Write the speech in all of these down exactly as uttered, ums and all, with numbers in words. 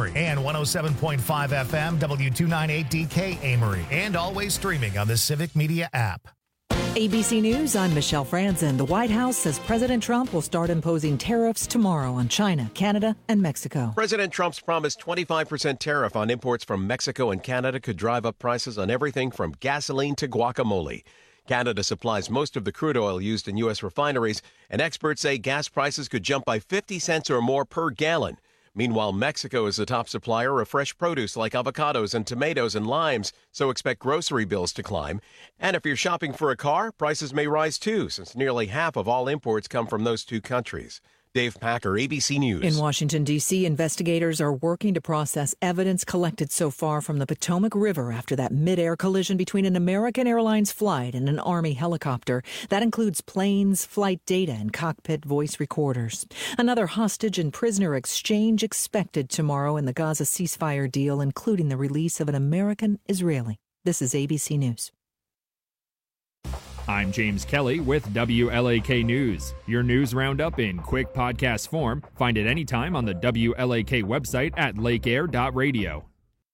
Amory, and one oh seven point five F M W two ninety-eight D K Amory, and always streaming on the Civic Media app. A B C News, I'm Michelle Franzen. The White House says President Trump will start imposing tariffs tomorrow on China, Canada, and Mexico. President Trump's promised twenty-five percent tariff on imports from Mexico and Canada could drive up prices on everything from gasoline to guacamole. Canada supplies most of the crude oil used in U S refineries, and experts say gas prices could jump by fifty cents or more per gallon. Meanwhile, Mexico is the top supplier of fresh produce like avocados and tomatoes and limes, so expect grocery bills to climb. And if you're shopping for a car, prices may rise too, since nearly half of all imports come from those two countries. Dave Packer, A B C News. In Washington, D C, investigators are working to process evidence collected so far from the Potomac River after that mid-air collision between an American Airlines flight and an Army helicopter. That includes planes, flight data, and cockpit voice recorders. Another hostage and prisoner exchange expected tomorrow in the Gaza ceasefire deal, including the release of an American Israeli. This is A B C News. I'm James Kelly with W L A K News. Your news roundup in quick podcast form. Find it anytime on the W L A K website at lake air dot radio.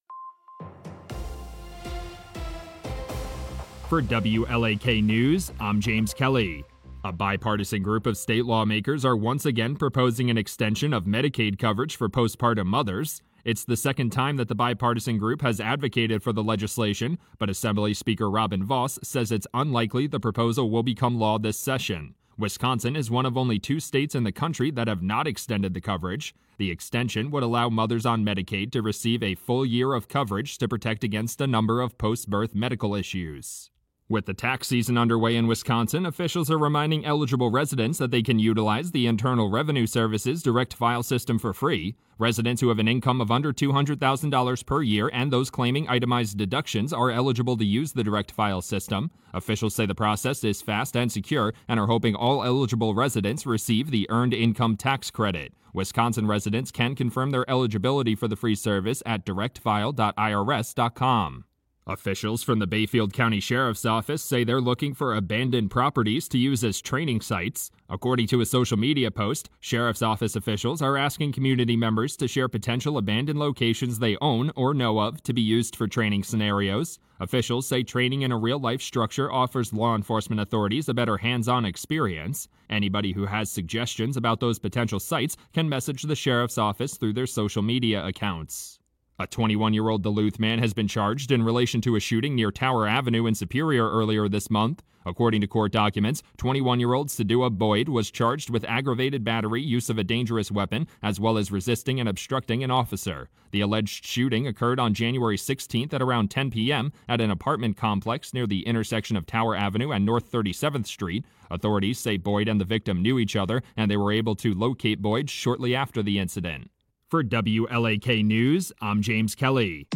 For W L A K News, I'm James Kelly. A bipartisan group of state lawmakers are once again proposing an extension of Medicaid coverage for postpartum mothers. It's the second time that the bipartisan group has advocated for the legislation, but Assembly Speaker Robin Vos says it's unlikely the proposal will become law this session. Wisconsin is one of only two states in the country that have not extended the coverage. The extension would allow mothers on Medicaid to receive a full year of coverage to protect against a number of post-birth medical issues. With the tax season underway in Wisconsin, officials are reminding eligible residents that they can utilize the Internal Revenue Service's direct file system for free. Residents who have an income of under two hundred thousand dollars per year and those claiming itemized deductions are eligible to use the direct file system. Officials say the process is fast and secure and are hoping all eligible residents receive the Earned Income Tax Credit. Wisconsin residents can confirm their eligibility for the free service at direct file dot I R S dot com. Officials from the Bayfield County Sheriff's Office say they're looking for abandoned properties to use as training sites. According to a social media post, Sheriff's Office officials are asking community members to share potential abandoned locations they own or know of to be used for training scenarios. Officials say training in a real-life structure offers law enforcement authorities a better hands-on experience. Anybody who has suggestions about those potential sites can message the Sheriff's Office through their social media accounts. A twenty-one-year-old Duluth man has been charged in relation to a shooting near Tower Avenue in Superior earlier this month. According to court documents, twenty-one-year-old Sadua Boyd was charged with aggravated battery, use of a dangerous weapon, as well as resisting and obstructing an officer. The alleged shooting occurred on January sixteenth at around ten p.m. at an apartment complex near the intersection of Tower Avenue and North thirty-seventh Street. Authorities say Boyd and the victim knew each other, and they were able to locate Boyd shortly after the incident. For W L A K News, I'm James Kelly.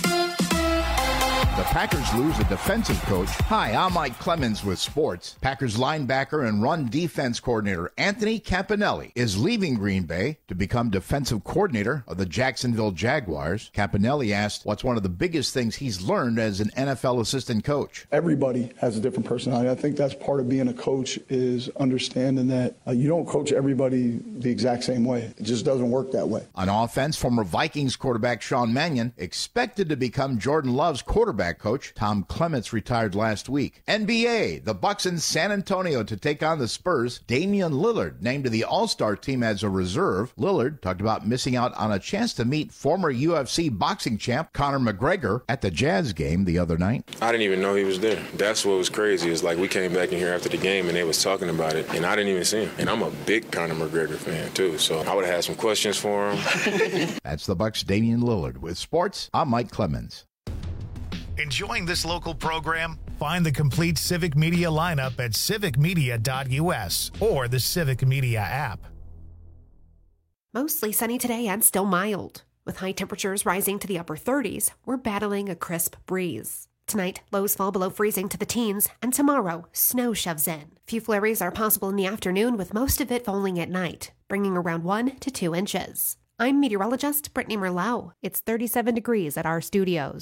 The Packers lose a defensive coach. Hi, I'm Mike Clemens with sports. Packers linebacker and run defense coordinator Anthony Campanelli is leaving Green Bay to become defensive coordinator of the Jacksonville Jaguars. Campanelli asked what's one of the biggest things he's learned as an N F L assistant coach. Everybody has a different personality. I think that's part of being a coach is understanding that uh, you don't coach everybody the exact same way. It just doesn't work that way. On offense, former Vikings quarterback Sean Mannion expected to become Jordan Love's quarterback coach. Tom Clements retired last week. N B A, the Bucks in San Antonio to take on the Spurs. Damian Lillard named to the All-Star team as a reserve. Lillard talked about missing out on a chance to meet former U F C boxing champ Conor McGregor at the Jazz game the other night. I didn't even know he was there. That's what was crazy. It's like we came back in here after the game and they was talking about it, and I didn't even see him. And I'm a big Conor McGregor fan, too, so I would have had some questions for him. That's the Bucks' Damian Lillard. With sports, I'm Mike Clemens. Enjoying this local program? Find the complete Civic Media lineup at civic media dot U S or the Civic Media app. Mostly sunny today and still mild. With high temperatures rising to the upper thirties, we're battling a crisp breeze. Tonight, lows fall below freezing to the teens, and tomorrow, snow shoves in. Few flurries are possible in the afternoon, with most of it falling at night, bringing around one to two inches. I'm meteorologist Brittany Merlot. It's thirty-seven degrees at our studios.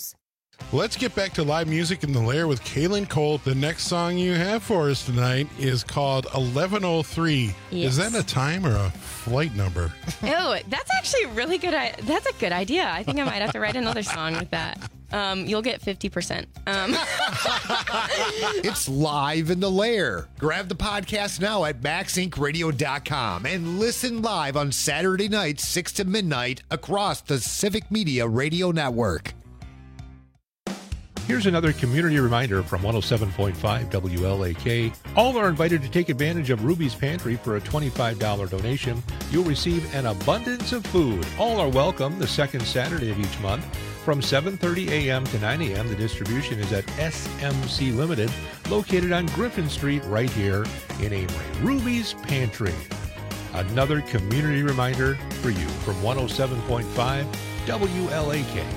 Let's get back to live music in the Lair with Kaylin Cole. The next song you have for us tonight is called eleven oh three. Yes. Is that a time or a flight number? Oh, that's actually a really good. That's a good idea. I think I might have to write another song with that. Um, you'll get fifty percent. Um. It's live in the Lair. Grab the podcast now at max inc radio dot com and listen live on Saturday nights, six to midnight, across the Civic Media Radio Network. Here's another community reminder from one oh seven point five W L A K. All are invited to take advantage of Ruby's Pantry for a twenty-five dollars donation. You'll receive an abundance of food. All are welcome the second Saturday of each month. From seven thirty a.m. to nine a.m., the distribution is at S M C Limited, located on Griffin Street right here in Amory. Ruby's Pantry. Another community reminder for you from one oh seven point five W L A K.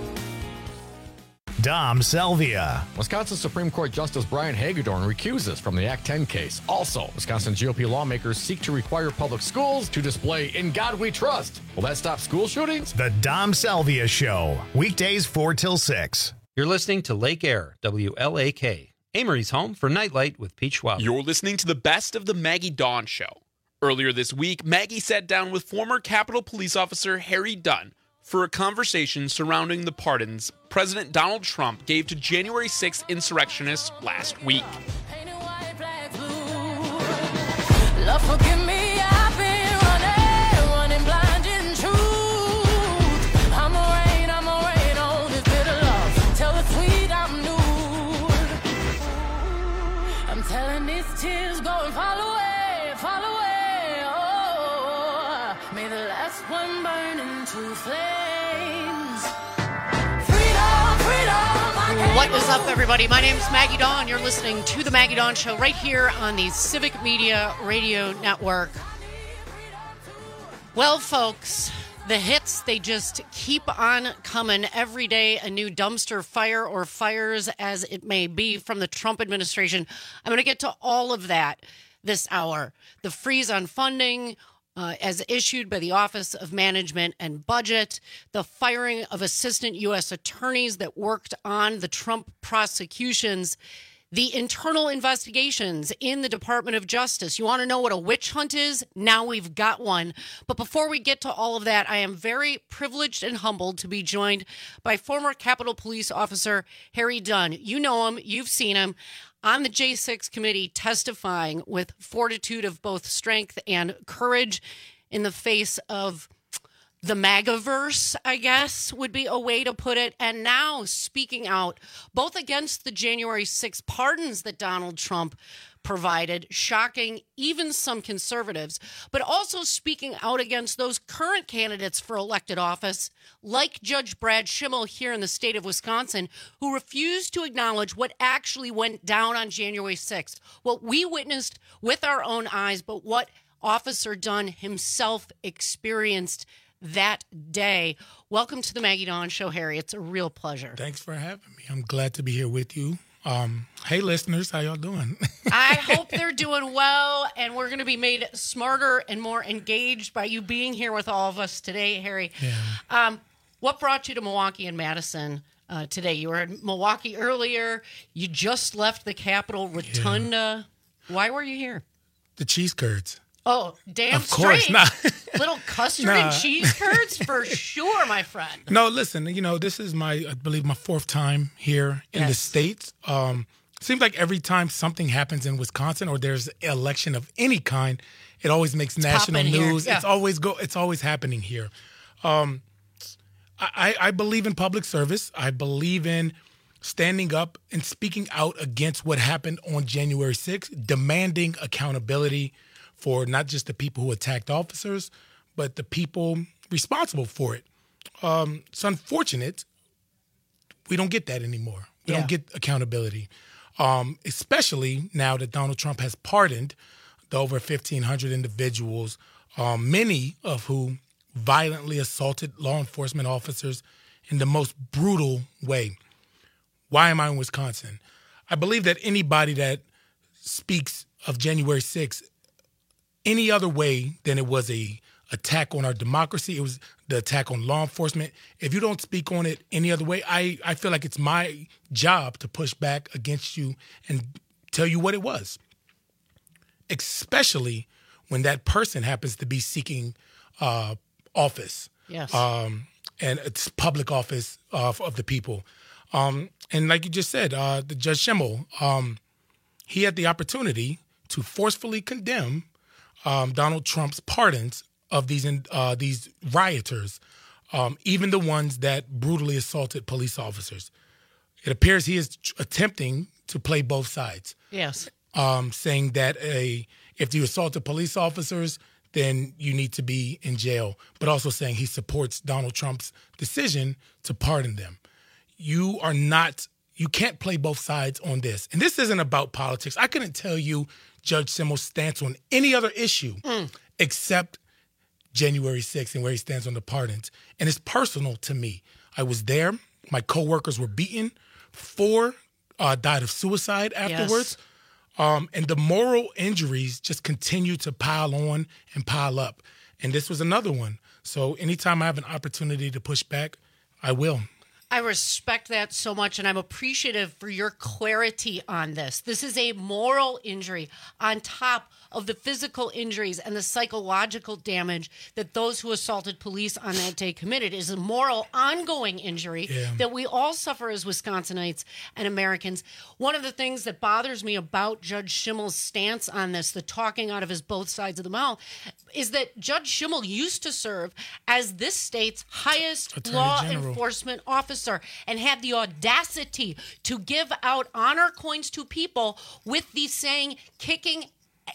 Dom Salvia. Wisconsin Supreme Court Justice Brian Hagedorn recuses from the Act ten case. Also, Wisconsin G O P lawmakers seek to require public schools to display "In God We Trust." Will that stop school shootings? The Dom Salvia Show. Weekdays four till six. You're listening to Lake Air, W L A K. Amory's home for Nightlight with Pete Schwab. You're listening to the best of the Maggie Dawn Show. Earlier this week, Maggie sat down with former Capitol Police Officer Harry Dunn for a conversation surrounding the pardons President Donald Trump gave to January sixth insurrectionists last week. Love, forgive me, I've been running, running blind in truth. I'm a rain, I'm a rain on this bitter love. Tell the sweet I'm nude. I'm telling these tears go and fall away, fall away. Oh, may the last one burn into flames. What is up, everybody? My name is Maggie Dawn. You're listening to The Maggie Dawn Show right here on the Civic Media Radio Network. Well, folks, the hits, they just keep on coming. Every day, a new dumpster fire or fires, as it may be, from the Trump administration. I'm going to get to all of that this hour. The freeze on funding, Uh, as issued by the Office of Management and Budget, the firing of assistant U S attorneys that worked on the Trump prosecutions, the internal investigations in the Department of Justice. You want to know what a witch hunt is? Now we've got one. But before we get to all of that, I am very privileged and humbled to be joined by former Capitol Police Officer Harry Dunn. You know him. You've seen him on the J six committee, testifying with fortitude of both strength and courage in the face of the MAGAverse, I guess, would be a way to put it. And now speaking out both against the January sixth pardons that Donald Trump provided, shocking even some conservatives, but also speaking out against those current candidates for elected office, like Judge Brad Schimmel here in the state of Wisconsin, who refused to acknowledge what actually went down on January sixth, what we witnessed with our own eyes, but what Officer Dunn himself experienced that day. Welcome to the Maggie Dawn Show, Harry. It's a real pleasure. Thanks for having me. I'm glad to be here with you. Um, hey, listeners, how y'all doing? I hope they're doing well, and we're going to be made smarter and more engaged by you being here with all of us today, Harry. Yeah. Um, what brought you to Milwaukee and Madison uh, today? You were in Milwaukee earlier. You just left the Capitol Rotunda. Yeah. Why were you here? The cheese curds. Oh, damn of course, straight. nah. Little custard nah. and cheese curds for sure, my friend. No, listen, you know, this is my, I believe, my fourth time here in yes. the States. Um, seems like every time something happens in Wisconsin or there's an election of any kind, it always makes it's national news. Yeah. It's always go. It's always happening here. Um, I, I believe in public service. I believe in standing up and speaking out against what happened on January sixth, demanding accountability for not just the people who attacked officers, but the people responsible for it. Um, it's unfortunate we don't get that anymore. We yeah. don't get accountability, um, especially now that Donald Trump has pardoned the over fifteen hundred individuals, um, many of whom violently assaulted law enforcement officers in the most brutal way. Why am I in Wisconsin? I believe that anybody that speaks of January sixth any other way than it was a, attack on our democracy. It was the attack on law enforcement. If you don't speak on it any other way, I, I feel like it's my job to push back against you and tell you what it was, especially when that person happens to be seeking uh, office. Yes. Um, and it's public office uh, of the people. Um, and like you just said, uh, the Judge Schimmel, um, he had the opportunity to forcefully condemn um, Donald Trump's pardons of these uh, these rioters, um, even the ones that brutally assaulted police officers. It appears he is tr- attempting to play both sides. Yes. Um, saying that a if you assaulted police officers, then you need to be in jail, but also saying he supports Donald Trump's decision to pardon them. You are not, you can't play both sides on this. And this isn't about politics. I couldn't tell you Judge Schimmel's stance on any other issue mm. except January sixth and where he stands on the pardons. And it's personal to me. I was there. My coworkers were beaten. Four uh, died of suicide afterwards. Yes. Um, and the moral injuries just continue to pile on and pile up. And this was another one. So anytime I have an opportunity to push back, I will. I respect that so much, and I'm appreciative for your clarity on this. This is a moral injury on top of the physical injuries and the psychological damage that those who assaulted police on that day committed. It is a moral, ongoing injury yeah. that we all suffer as Wisconsinites and Americans. One of the things that bothers me about Judge Schimmel's stance on this, the talking out of his both sides of the mouth, is that Judge Schimmel used to serve as this state's highest Attorney law General. enforcement officer and had the audacity to give out honor coins to people with the saying, kicking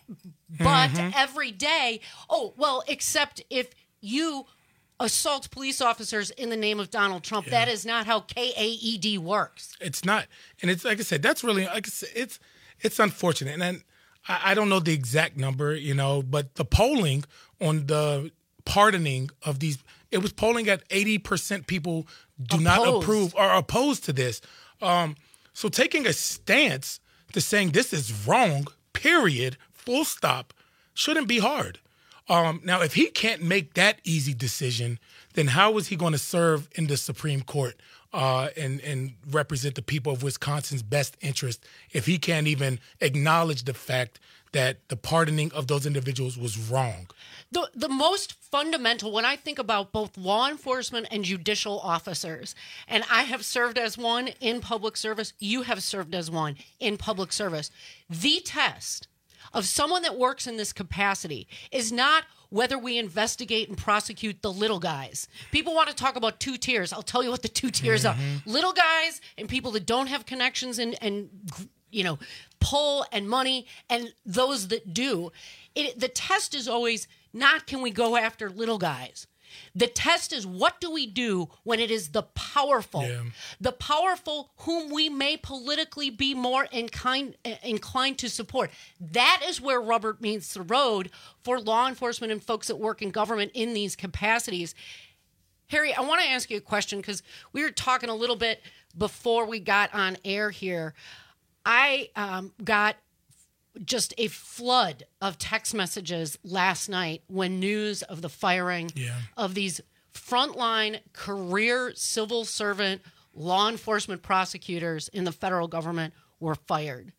butt mm-hmm. every day. Oh, well, except if you assault police officers in the name of Donald Trump. Yeah. That is not how K A E D works. It's not. And it's like I said, that's really, like I said, it's, it's unfortunate. And then I, I don't know the exact number, you know, but the polling on the pardoning of these, it was polling at eighty percent people do opposed. not approve or opposed to this. Um, so taking a stance to saying this is wrong, period, full stop, shouldn't be hard. Um, now, if he can't make that easy decision, then how is he going to serve in the Supreme Court uh, and, and represent the people of Wisconsin's best interest if he can't even acknowledge the fact that the pardoning of those individuals was wrong? The the most fundamental, when I think about both law enforcement and judicial officers, and I have served as one in public service, you have served as one in public service, the test of someone that works in this capacity is not whether we investigate and prosecute the little guys. People want to talk about two tiers. I'll tell you what the two tiers mm-hmm. are. Little guys and people that don't have connections and, and you know, pull and money, and those that do. It, the test is always not can we go after little guys. The test is what do we do when it is the powerful, yeah. the powerful whom we may politically be more inclined, inclined to support. That is where rubber meets the road for law enforcement and folks that work in government in these capacities. Harry, I want to ask you a question because we were talking a little bit before we got on air here. I um, got just a flood of text messages last night when news of the firing yeah. of these frontline career civil servant law enforcement prosecutors in the federal government were fired.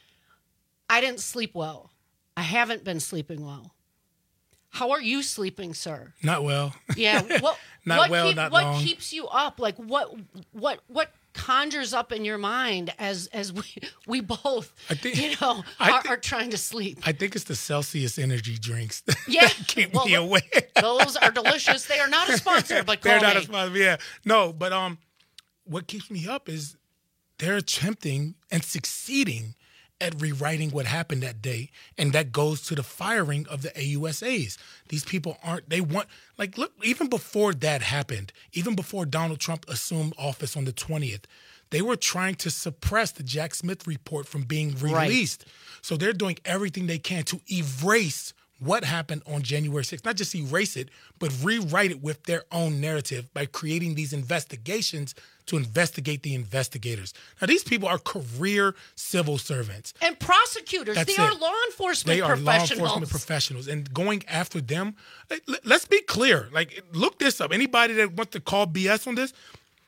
I didn't sleep well. I haven't been sleeping well. How are you sleeping, sir? Not well. Yeah. What, not what well, keep, not what long. What keeps you up? Like what what what conjures up in your mind as as we we both I think, you know are, th- are trying to sleep? I think it's the Celsius energy drinks that yeah. keep well, me awake. Those are delicious. They are not a sponsor, but call they're not me. a sponsor. Yeah, no, but um, what keeps me up is they're attempting and succeeding at rewriting what happened that day, and that goes to the firing of the A U S As. These people aren't, they want, like, look, even before that happened, even before Donald Trump assumed office on the twentieth, they were trying to suppress the Jack Smith report from being released. Right. So they're doing everything they can to erase what happened on January sixth. Not just erase it, but rewrite it with their own narrative by creating these investigations to investigate the investigators. Now, these people are career civil servants. And prosecutors. That's they are it. law enforcement They are law professionals. enforcement professionals. And going after them, like, l- let's be clear. Like, look this up. Anybody that wants to call B S on this,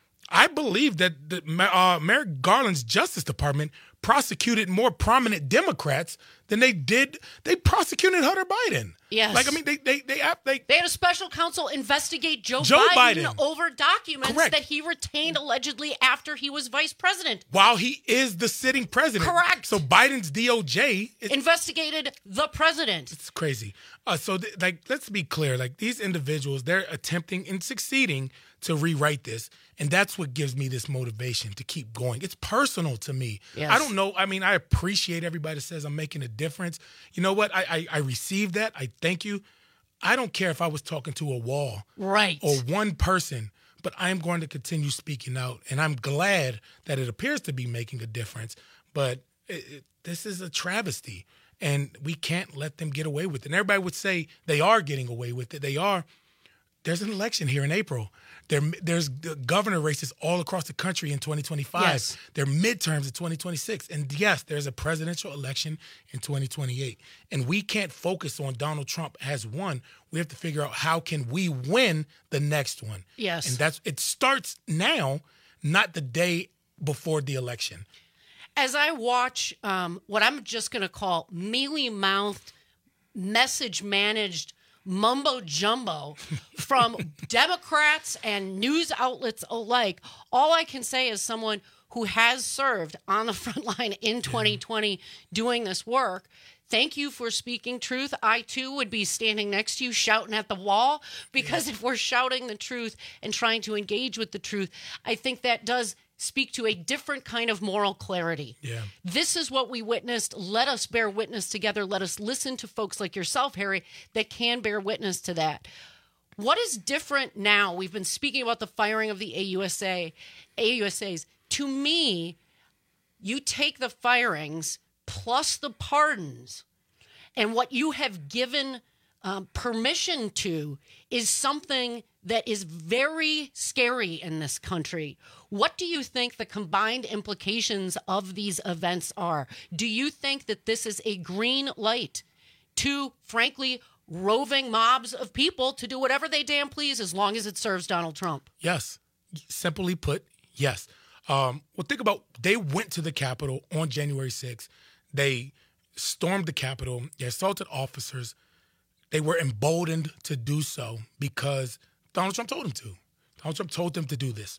I believe that the, uh, Merrick Garland's Justice Department prosecuted more prominent Democrats than they did. They prosecuted Hunter Biden. Yes. Like, I mean, they they they they, They had a special counsel investigate Joe, Joe Biden, Biden. over documents Correct. that he retained allegedly after he was vice president. while he is the sitting president. Correct. So Biden's D O J is Investigated the president. It's crazy. Uh, so, th- like, let's be clear. Like, these individuals, they're attempting and succeeding to rewrite this, and that's what gives me this motivation to keep going. It's personal to me. Yes. I don't know. I mean, I appreciate everybody that says I'm making a difference. You know what? I I, I receive that. I thank you. I don't care if I was talking to a wall, Right. or one person, but I'm going to continue speaking out, and I'm glad that it appears to be making a difference. But it, it, this is a travesty, and we can't let them get away with it. And everybody would say they are getting away with it. They are. There's an election here in April. There, there's governor races all across the country in twenty twenty-five. Yes. There are midterms in twenty twenty-six. And yes, there's a presidential election in twenty twenty-eight. And we can't focus on Donald Trump has won. We have to figure out how can we win the next one. Yes. And that's it starts now, not the day before the election. As I watch um, what I'm just going to call mealy-mouthed, message-managed mumbo jumbo from Democrats and news outlets alike, all I can say as someone who has served on the front line in twenty twenty doing this work, thank you for speaking truth. I, too, would be standing next to you shouting at the wall, because if we're shouting the truth and trying to engage with the truth, I think that does speak to a different kind of moral clarity. Yeah. This is what we witnessed. Let us bear witness together. Let us listen to folks like yourself, Harry, that can bear witness to that. What is different now? We've been speaking about the firing of the A U S A, A U S As. To me, you take the firings plus the pardons, and what you have given um, permission to is something that is very scary in this country. What do you think the combined implications of these events are? Do you think that this is a green light to, frankly, roving mobs of people to do whatever they damn please as long as it serves Donald Trump? Yes. Simply put, yes. Um, well, think about, they went to the Capitol on January sixth. They stormed the Capitol. They assaulted officers. They were emboldened to do so because Donald Trump told them to. Donald Trump told them to do this.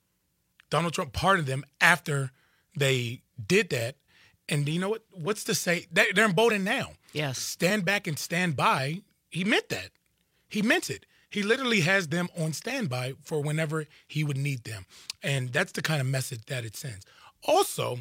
Donald Trump pardoned them after they did that. And you know what? What's to say? They're emboldened now. Yes. Stand back and stand by. He meant that. He meant it. He literally has them on standby for whenever he would need them. And that's the kind of message that it sends. Also,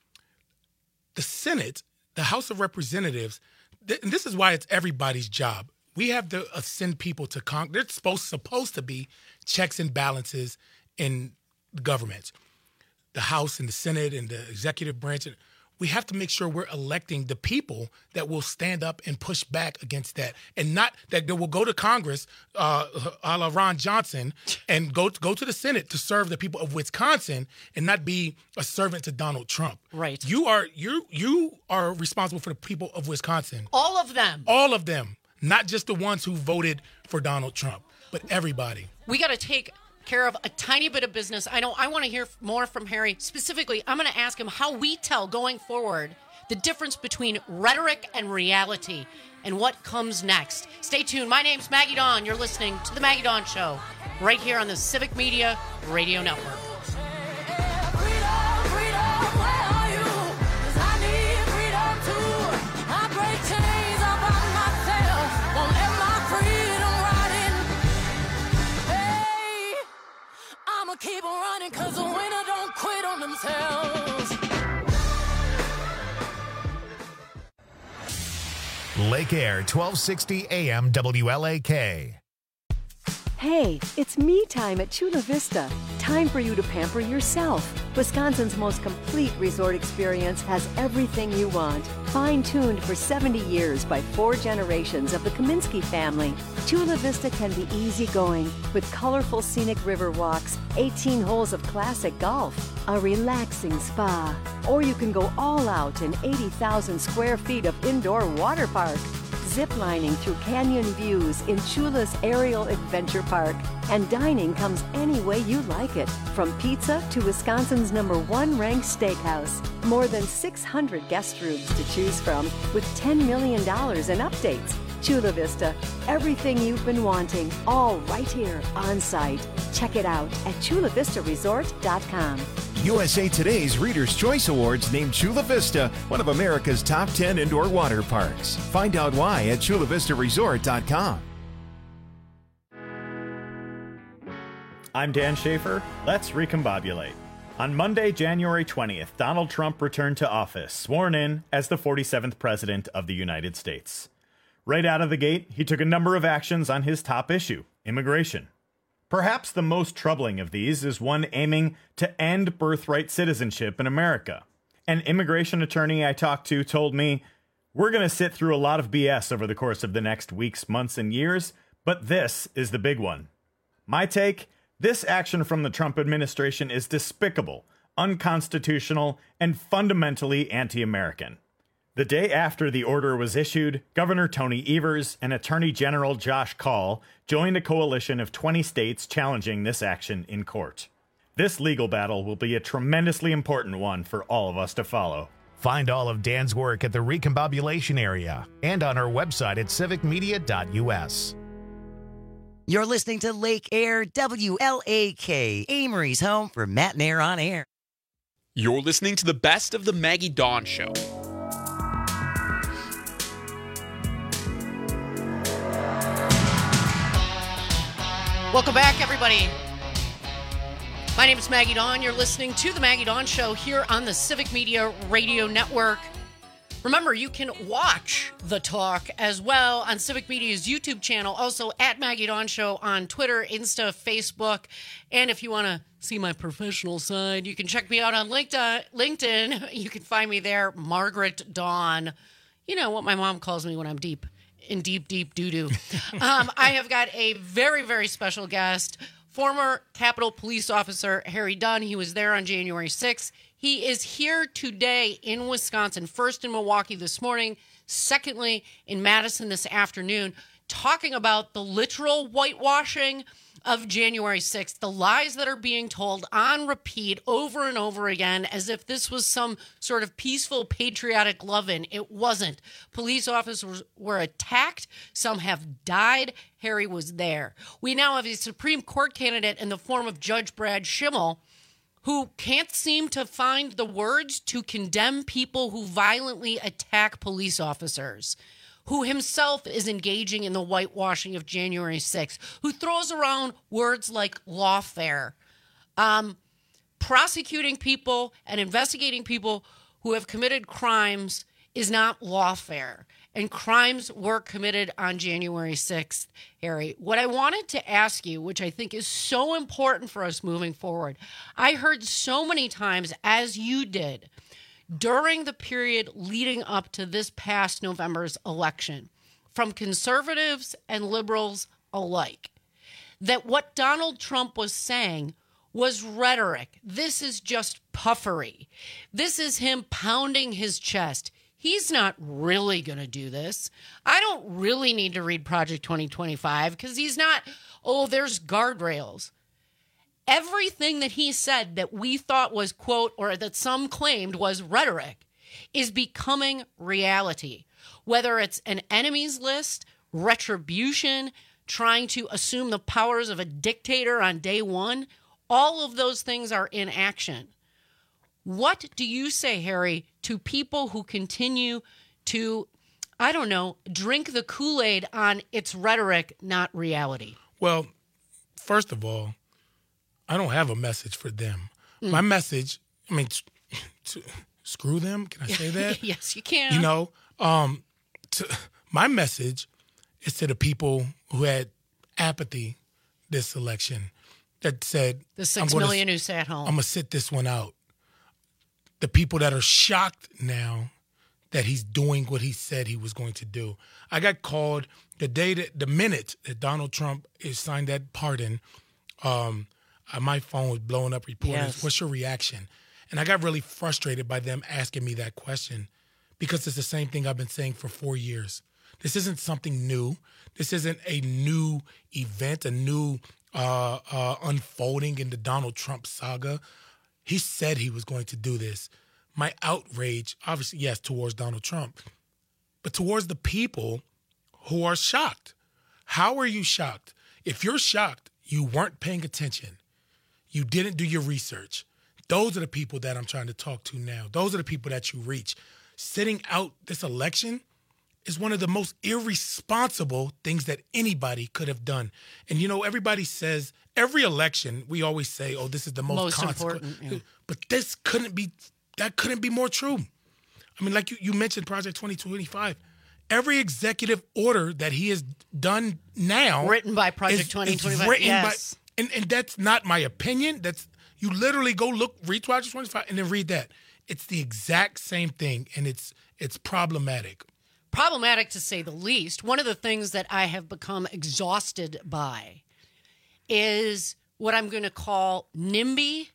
the Senate, the House of Representatives, th- and this is why it's everybody's job. We have to uh, send people to Congress. There's supposed, supposed to be checks and balances in the government, the House and the Senate and the executive branch. We have to make sure we're electing the people that will stand up and push back against that, and not that they will go to Congress, uh, a la Ron Johnson, and go to, go to the Senate to serve the people of Wisconsin and not be a servant to Donald Trump. Right. You are you you are responsible for the people of Wisconsin. All of them. All of them, not just the ones who voted for Donald Trump, but everybody. We got to take care of a tiny bit of business. I know I want to hear more from Harry. Specifically, I'm going to ask him how we tell going forward the difference between rhetoric and reality and what comes next. Stay tuned. My name's Maggie Dawn. You're listening to The Maggie Dawn Show right here on the Civic Media Radio Network. Keep on running, cause the winner don't quit on themselves. Lake Air, twelve sixty A M W L A K. Hey, it's me time at Chula Vista. Time for you to pamper yourself. Wisconsin's most complete resort experience has everything you want. Fine-tuned for seventy years by four generations of the Kaminsky family. Chula Vista can be easygoing with colorful scenic river walks, eighteen holes of classic golf, a relaxing spa. Or you can go all out in eighty thousand square feet of indoor water park. Ziplining through canyon views in Chula's Aerial Adventure Park. And dining comes any way you like it, from pizza to Wisconsin's number one ranked steakhouse. More than six hundred guest rooms to choose from with ten million dollars in updates. Chula Vista, everything you've been wanting, all right here on site. Check it out at chula vista resort dot com. U S A Today's Reader's Choice Awards named Chula Vista one of America's top ten indoor water parks. Find out why at chula vista resort dot com. I'm Dan Schaefer. Let's recombobulate. On Monday, January twentieth, Donald Trump returned to office, sworn in as the forty-seventh President of the United States. Right out of the gate, he took a number of actions on his top issue, immigration. Perhaps the most troubling of these is one aiming to end birthright citizenship in America. An immigration attorney I talked to told me, "We're going to sit through a lot of B S over the course of the next weeks, months, and years, but this is the big one." My take? This action from the Trump administration is despicable, unconstitutional, and fundamentally anti-American. The day after the order was issued, Governor Tony Evers and Attorney General Josh Kaul joined a coalition of twenty states challenging this action in court. This legal battle will be a tremendously important one for all of us to follow. Find all of Dan's work at the Recombobulation Area and on our website at civic media dot U S. You're listening to Lake Air W L A K, Amory's home for Matt and Air on Air. You're listening to the best of the Maggie Dawn Show. Welcome back, everybody. My name is Maggie Dawn. You're listening to the Maggie Dawn Show here on the Civic Media Radio Network. Remember, you can watch the talk as well on Civic Media's YouTube channel, also at Maggie Dawn Show on Twitter, Insta, Facebook. And if you want to see my professional side, you can check me out on LinkedIn. You can find me there, Margaret Dawn. You know what my mom calls me when I'm deep. In deep, deep doo-doo. um, I have got a very, very special guest, former Capitol Police Officer Harry Dunn. He was there on January sixth. He is here today in Wisconsin, first in Milwaukee this morning, secondly in Madison this afternoon, talking about the literal whitewashing of January sixth, the lies that are being told on repeat over and over again as if this was some sort of peaceful, patriotic love-in. It wasn't. Police officers were attacked. Some have died. Harry was there. We now have a Supreme Court candidate in the form of Judge Brad Schimmel, who can't seem to find the words to condemn people who violently attack police officers, who himself is engaging in the whitewashing of January sixth, who throws around words like lawfare, um, prosecuting people and investigating people who have committed crimes is not lawfare. And crimes were committed on January sixth, Harry. What I wanted to ask you, which I think is so important for us moving forward, I heard so many times, as you did, during the period leading up to this past November's election, from conservatives and liberals alike, that what Donald Trump was saying was rhetoric. This is just puffery. This is him pounding his chest. He's not really going to do this. I don't really need to read Project twenty twenty-five because he's not, oh, there's guardrails. Everything that he said that we thought was, quote, or that some claimed was rhetoric is becoming reality. Whether it's an enemies list, retribution, trying to assume the powers of a dictator on day one, all of those things are in action. What do you say, Harry, to people who continue to, I don't know, drink the Kool-Aid on its rhetoric, not reality? Well, first of all, I don't have a message for them. Mm. My message, I mean, t- t- screw them. Can I say that? Yes, you can. You know, um, to, my message is to the people who had apathy this election that said The six I'm gonna, million who sat home. I'm going to sit this one out. The people that are shocked now that he's doing what he said he was going to do. I got called the day that, the minute that Donald Trump is signed that pardon, um, uh, my phone was blowing up reporters. Yes. What's your reaction? And I got really frustrated by them asking me that question because it's the same thing I've been saying for four years. This isn't something new. This isn't a new event, a new uh, uh, unfolding in the Donald Trump saga. He said he was going to do this. My outrage, obviously, yes, towards Donald Trump, but towards the people who are shocked. How are you shocked? If you're shocked, you weren't paying attention. You didn't do your research. Those are the people that I'm trying to talk to now. Those are the people that you reach. Sitting out this election is one of the most irresponsible things that anybody could have done. And, you know, everybody says, every election, we always say, oh, this is the most, Most consequent. important, yeah. But this couldn't be, that couldn't be more true. I mean, like you, you mentioned Project twenty twenty-five. Every executive order that he has done now. Written by Project is- twenty is twenty-five, written yes. by, and, and that's not my opinion. That's, you literally go look, read Project twenty-five and then read that. It's the exact same thing, and it's it's problematic. Problematic to say the least. One of the things that I have become exhausted by is what I'm going to call NIMBY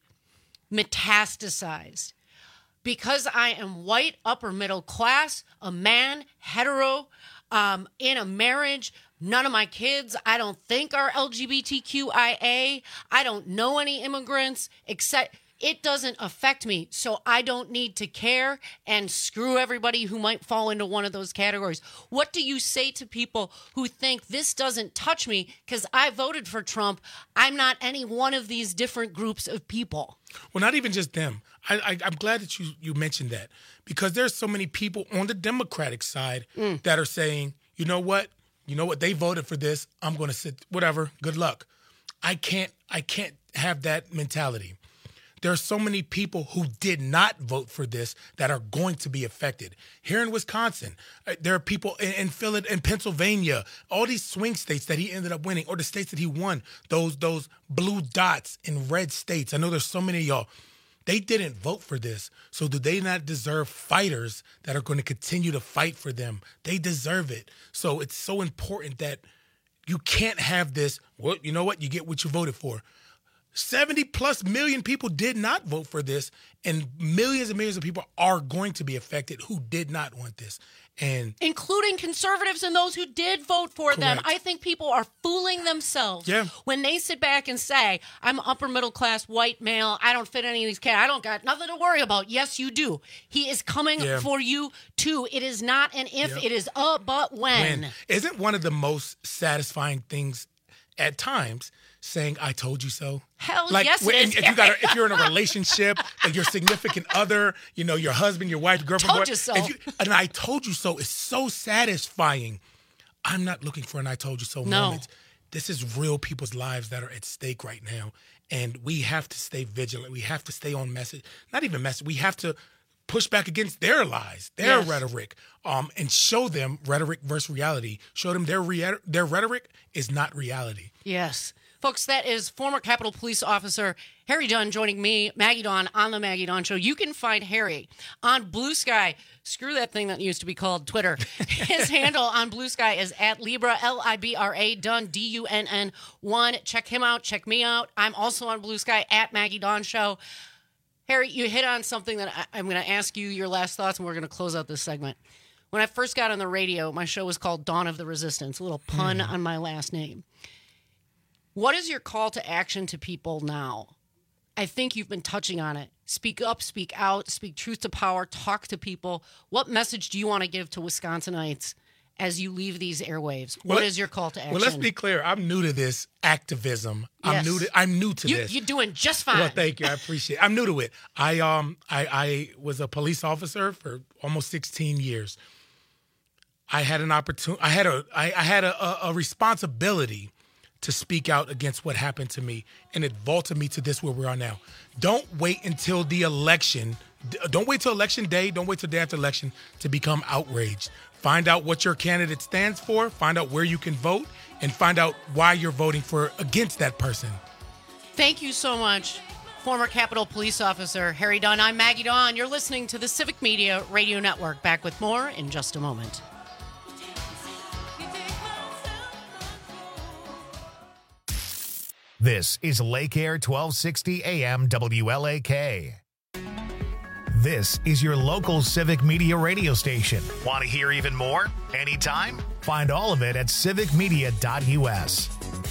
metastasized. Because I am white, upper middle class, a man, hetero, um, in a marriage, none of my kids, I don't think are L G B T Q I A. I don't know any immigrants, except it doesn't affect me. So I don't need to care, and screw everybody who might fall into one of those categories. What do you say to people who think this doesn't touch me because I voted for Trump? I'm not any one of these different groups of people. Well, not even just them. I, I, I'm glad that you, you mentioned that because there's so many people on the Democratic side Mm. that are saying, you know what? You know what? They voted for this. I'm going to sit, whatever. Good luck. I can't, I can't have that mentality. There are so many people who did not vote for this that are going to be affected. Here in Wisconsin, uh, there are people in, in Philly, in Pennsylvania, all these swing states that he ended up winning, or the states that he won, those those blue dots in red states. I know there's so many of y'all. They didn't vote for this. So do they not deserve fighters that are going to continue to fight for them? They deserve it. So it's so important that you can't have this, well, you know what? You get what you voted for. seventy plus million people did not vote for this, and millions and millions of people are going to be affected who did not want this. And including conservatives and those who did vote for them. Correct. I think people are fooling themselves Yeah. when they sit back and say, I'm upper middle class, white male, I don't fit any of these categories. I don't got nothing to worry about. Yes, you do. He is coming Yeah. for you too. It is not an if, Yep. it is a but when. when isn't one of the most satisfying things at times saying "I told you so"? Hell like yes, when, it is. if you got a, if you're in a relationship, like your significant other, you know, your husband, your wife, your girlfriend, Told boy- you so. if you- and I told you so is so satisfying. I'm not looking for an "I told you so" No. moment. This is real people's lives that are at stake right now, and we have to stay vigilant. We have to stay on message. Not even message. We have to push back against their lies, their Yes. rhetoric, um, and show them rhetoric versus reality. Show them their rea- their rhetoric is not reality. Yes. Folks, that is former Capitol Police Officer Harry Dunn joining me, Maggie Dawn, on the Maggie Dawn Show. You can find Harry on Blue Sky. Screw that thing that used to be called Twitter. His handle on Blue Sky is at Libra, L I B R A, Dunn, D U N N one. Check him out. Check me out. I'm also on Blue Sky at Maggie Dawn Show. Harry, you hit on something that I, I'm going to ask you your last thoughts, and we're going to close out this segment. When I first got on the radio, my show was called Dawn of the Resistance, a little pun Mm. on my last name. What is your call to action to people now? I think you've been touching on it. Speak up, speak out, speak truth to power, talk to people. What message do you want to give to Wisconsinites as you leave these airwaves? Well, what is your call to action? Well, let's be clear. I'm new to this activism. I'm Yes. new to. I'm new to you, this. You're doing just fine. Well, thank you. I appreciate it. I'm new to it. I um I, I was a police officer for almost sixteen years. I had an opportunity. I had a I, I had a, a, a responsibility to speak out against what happened to me, and it vaulted me to this where we are now. Don't wait until the election D- Don't wait till election day. Don't wait till day after election to become outraged. Find out what your candidate stands for. Find out where you can vote, and find out why you're voting for against that person. Thank you so much, former Capitol Police Officer Harry Dunn. I'm Maggie Dawn. You're listening to the Civic Media Radio Network. Back with more in just a moment. This is Lake Air twelve sixty A M W L A K. This is your local Civic Media radio station. Want to hear even more? Anytime? Find all of it at civic media dot U S.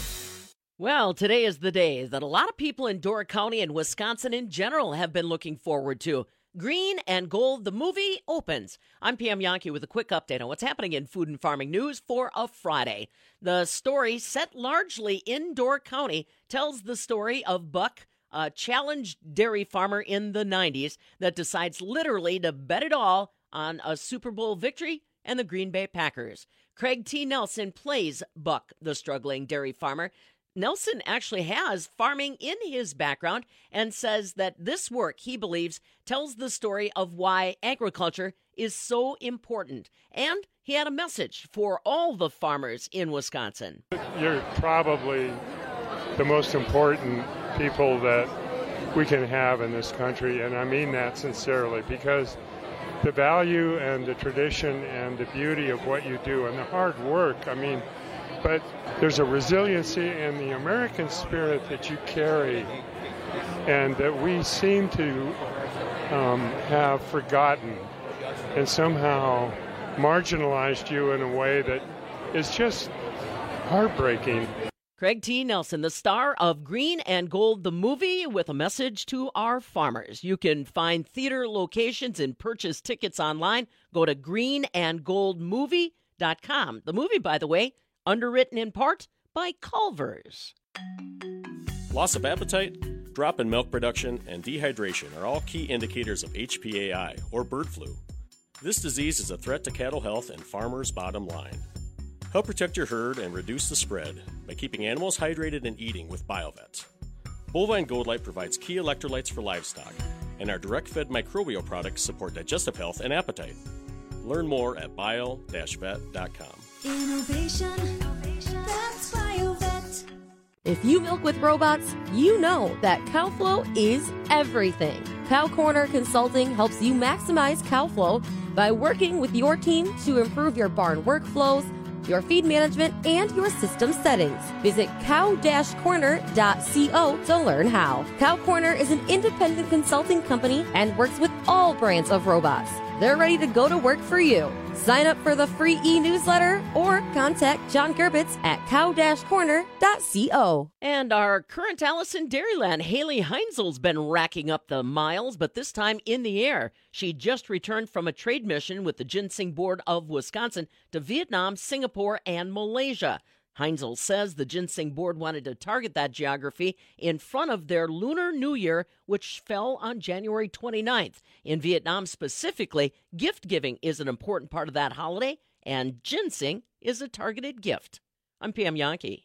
Well, today is the day that a lot of people in Door County and Wisconsin in general have been looking forward to. Green and Gold, the movie, opens. I'm Pam Yankee with a quick update on what's happening in food and farming news for a Friday. The story, set largely in Door County, tells the story of Buck, a challenged dairy farmer in the nineties that decides literally to bet it all on a Super Bowl victory and the Green Bay Packers. Craig T. Nelson plays Buck, the struggling dairy farmer. Nelson actually has farming in his background and says that this work, he believes, tells the story of why agriculture is so important. And he had a message for all the farmers in Wisconsin. You're probably the most important people that we can have in this country, and I mean that sincerely, because the value and the tradition and the beauty of what you do and the hard work, I mean, but there's a resiliency in the American spirit that you carry and that we seem to um, have forgotten and somehow marginalized you in a way that is just heartbreaking. Craig T. Nelson, the star of Green and Gold, the movie, with a message to our farmers. You can find theater locations and purchase tickets online. Go to green and gold movie dot com. The movie, by the way, underwritten in part by Culver's. Loss of appetite, drop in milk production, and dehydration are all key indicators of H P A I, or bird flu. This disease is a threat to cattle health and farmers' bottom line. Help protect your herd and reduce the spread by keeping animals hydrated and eating with BioVet. Bovine Gold Light provides key electrolytes for livestock, and our direct-fed microbial products support digestive health and appetite. Learn more at bio dash vet dot com. Innovation, that's BioVet. If you milk with robots, you know that CowFlow is everything. Cow Corner Consulting helps you maximize cow flow by working with your team to improve your barn workflows, your feed management, and your system settings. Visit cow dash corner dot co to learn how. Cow Corner is an independent consulting company and works with all brands of robots. They're ready to go to work for you. Sign up for the free e-newsletter or contact John Gerbitz at cow dash corner dot co. And our current Allison Dairyland, Haley Heinzel's been racking up the miles, but this time in the air. She just returned from a trade mission with the Ginseng Board of Wisconsin to Vietnam, Singapore, and Malaysia. Heinzel says the Ginseng Board wanted to target that geography in front of their Lunar New Year, which fell on January twenty-ninth. In Vietnam specifically, gift giving is an important part of that holiday, and ginseng is a targeted gift. I'm Pam Yankee.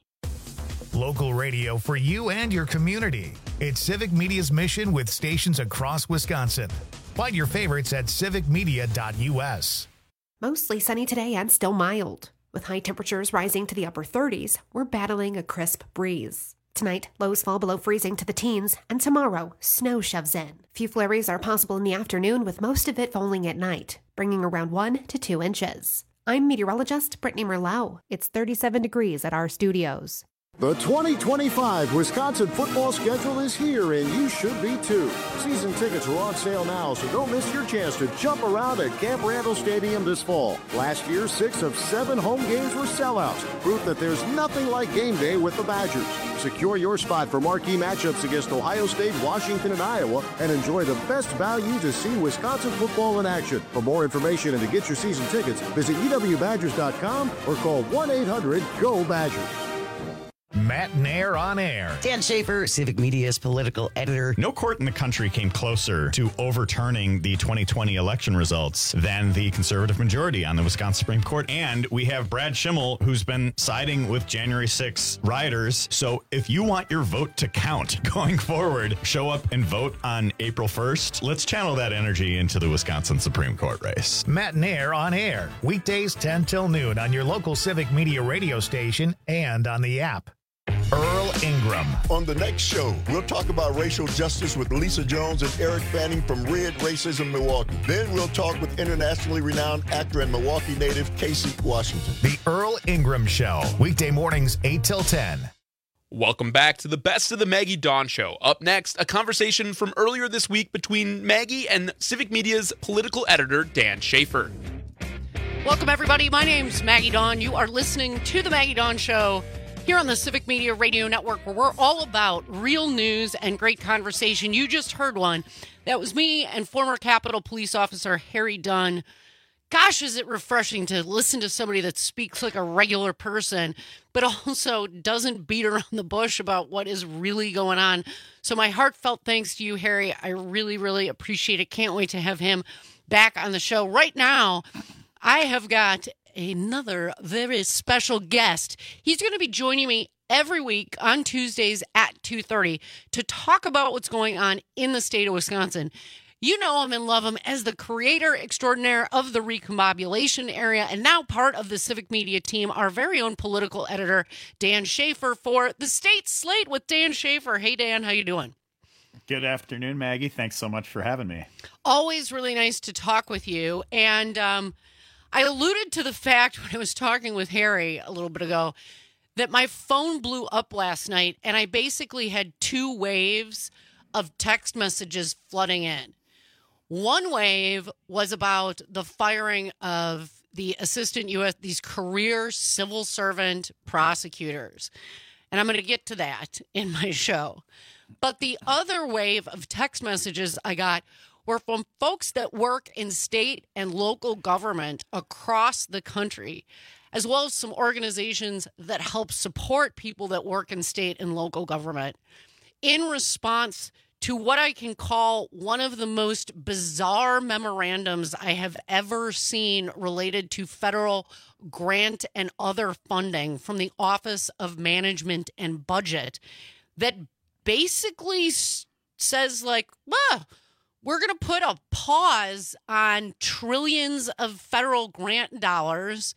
Local radio for you and your community. It's Civic Media's mission with stations across Wisconsin. Find your favorites at civic media dot U S. Mostly sunny today and still mild. With high temperatures rising to the upper thirties, we're battling a crisp breeze. Tonight, lows fall below freezing to the teens, and tomorrow, snow shoves in. Few flurries are possible in the afternoon, with most of it falling at night, bringing around one to two inches. I'm meteorologist Brittany Merlot. It's thirty-seven degrees at our studios. The twenty twenty-five Wisconsin football schedule is here, and you should be too. Season tickets are on sale now, so don't miss your chance to jump around at Camp Randall Stadium this fall. Last year, six of seven home games were sellouts, proof that there's nothing like game day with the Badgers. Secure your spot for marquee matchups against Ohio State, Washington, and Iowa, and enjoy the best value to see Wisconsin football in action. For more information and to get your season tickets, visit E W Badgers dot com or call one eight hundred G O Badgers. Matt Nair on Air. Dan Schaefer, Civic Media's political editor. No court in the country came closer to overturning the twenty twenty election results than the conservative majority on the Wisconsin Supreme Court. And we have Brad Schimmel, who's been siding with January sixth rioters. So if you want your vote to count going forward, show up and vote on April first. Let's channel that energy into the Wisconsin Supreme Court race. Matt Nair on Air. Weekdays ten till noon on your local Civic Media radio station and on the app. Earl Ingram. On the next show, we'll talk about racial justice with Lisa Jones and Eric Fanning from Red Racism Milwaukee. Then we'll talk with internationally renowned actor and Milwaukee native Casey Washington. The Earl Ingram Show. Weekday mornings eight till ten. Welcome back to the Best of the Maggie Dawn Show. Up next, a conversation from earlier this week between Maggie and Civic Media's political editor, Dan Schaefer. Welcome, everybody. My name's Maggie Dawn. You are listening to the Maggie Dawn Show here on the Civic Media Radio Network, where we're all about real news and great conversation. You just heard one. That was me and former Capitol Police Officer Harry Dunn. Gosh, is it refreshing to listen to somebody that speaks like a regular person, but also doesn't beat around the bush about what is really going on. So my heartfelt thanks to you, Harry. I really, really appreciate it. Can't wait to have him back on the show. Right now, I have got another very special guest. He's going to be joining me every week on Tuesdays at two thirty to talk about what's going on in the state of Wisconsin. You know him and love him as the creator extraordinaire of the recombobulation area and now part of the Civic Media team, our very own political editor, Dan Schaefer, for the State Slate with Dan Schaefer. Hey, Dan, how you doing? Good afternoon, Maggie. Thanks so much for having me. Always really nice to talk with you. And um, I alluded to the fact when I was talking with Harry a little bit ago that my phone blew up last night and I basically had two waves of text messages flooding in. One wave was about the firing of the assistant U S, these career civil servant prosecutors. And I'm going to get to that in my show. But the other wave of text messages I got were from folks that work in state and local government across the country, as well as some organizations that help support people that work in state and local government, in response to what I can call one of the most bizarre memorandums I have ever seen related to federal grant and other funding from the Office of Management and Budget that basically says, like, well, we're going to put a pause on trillions of federal grant dollars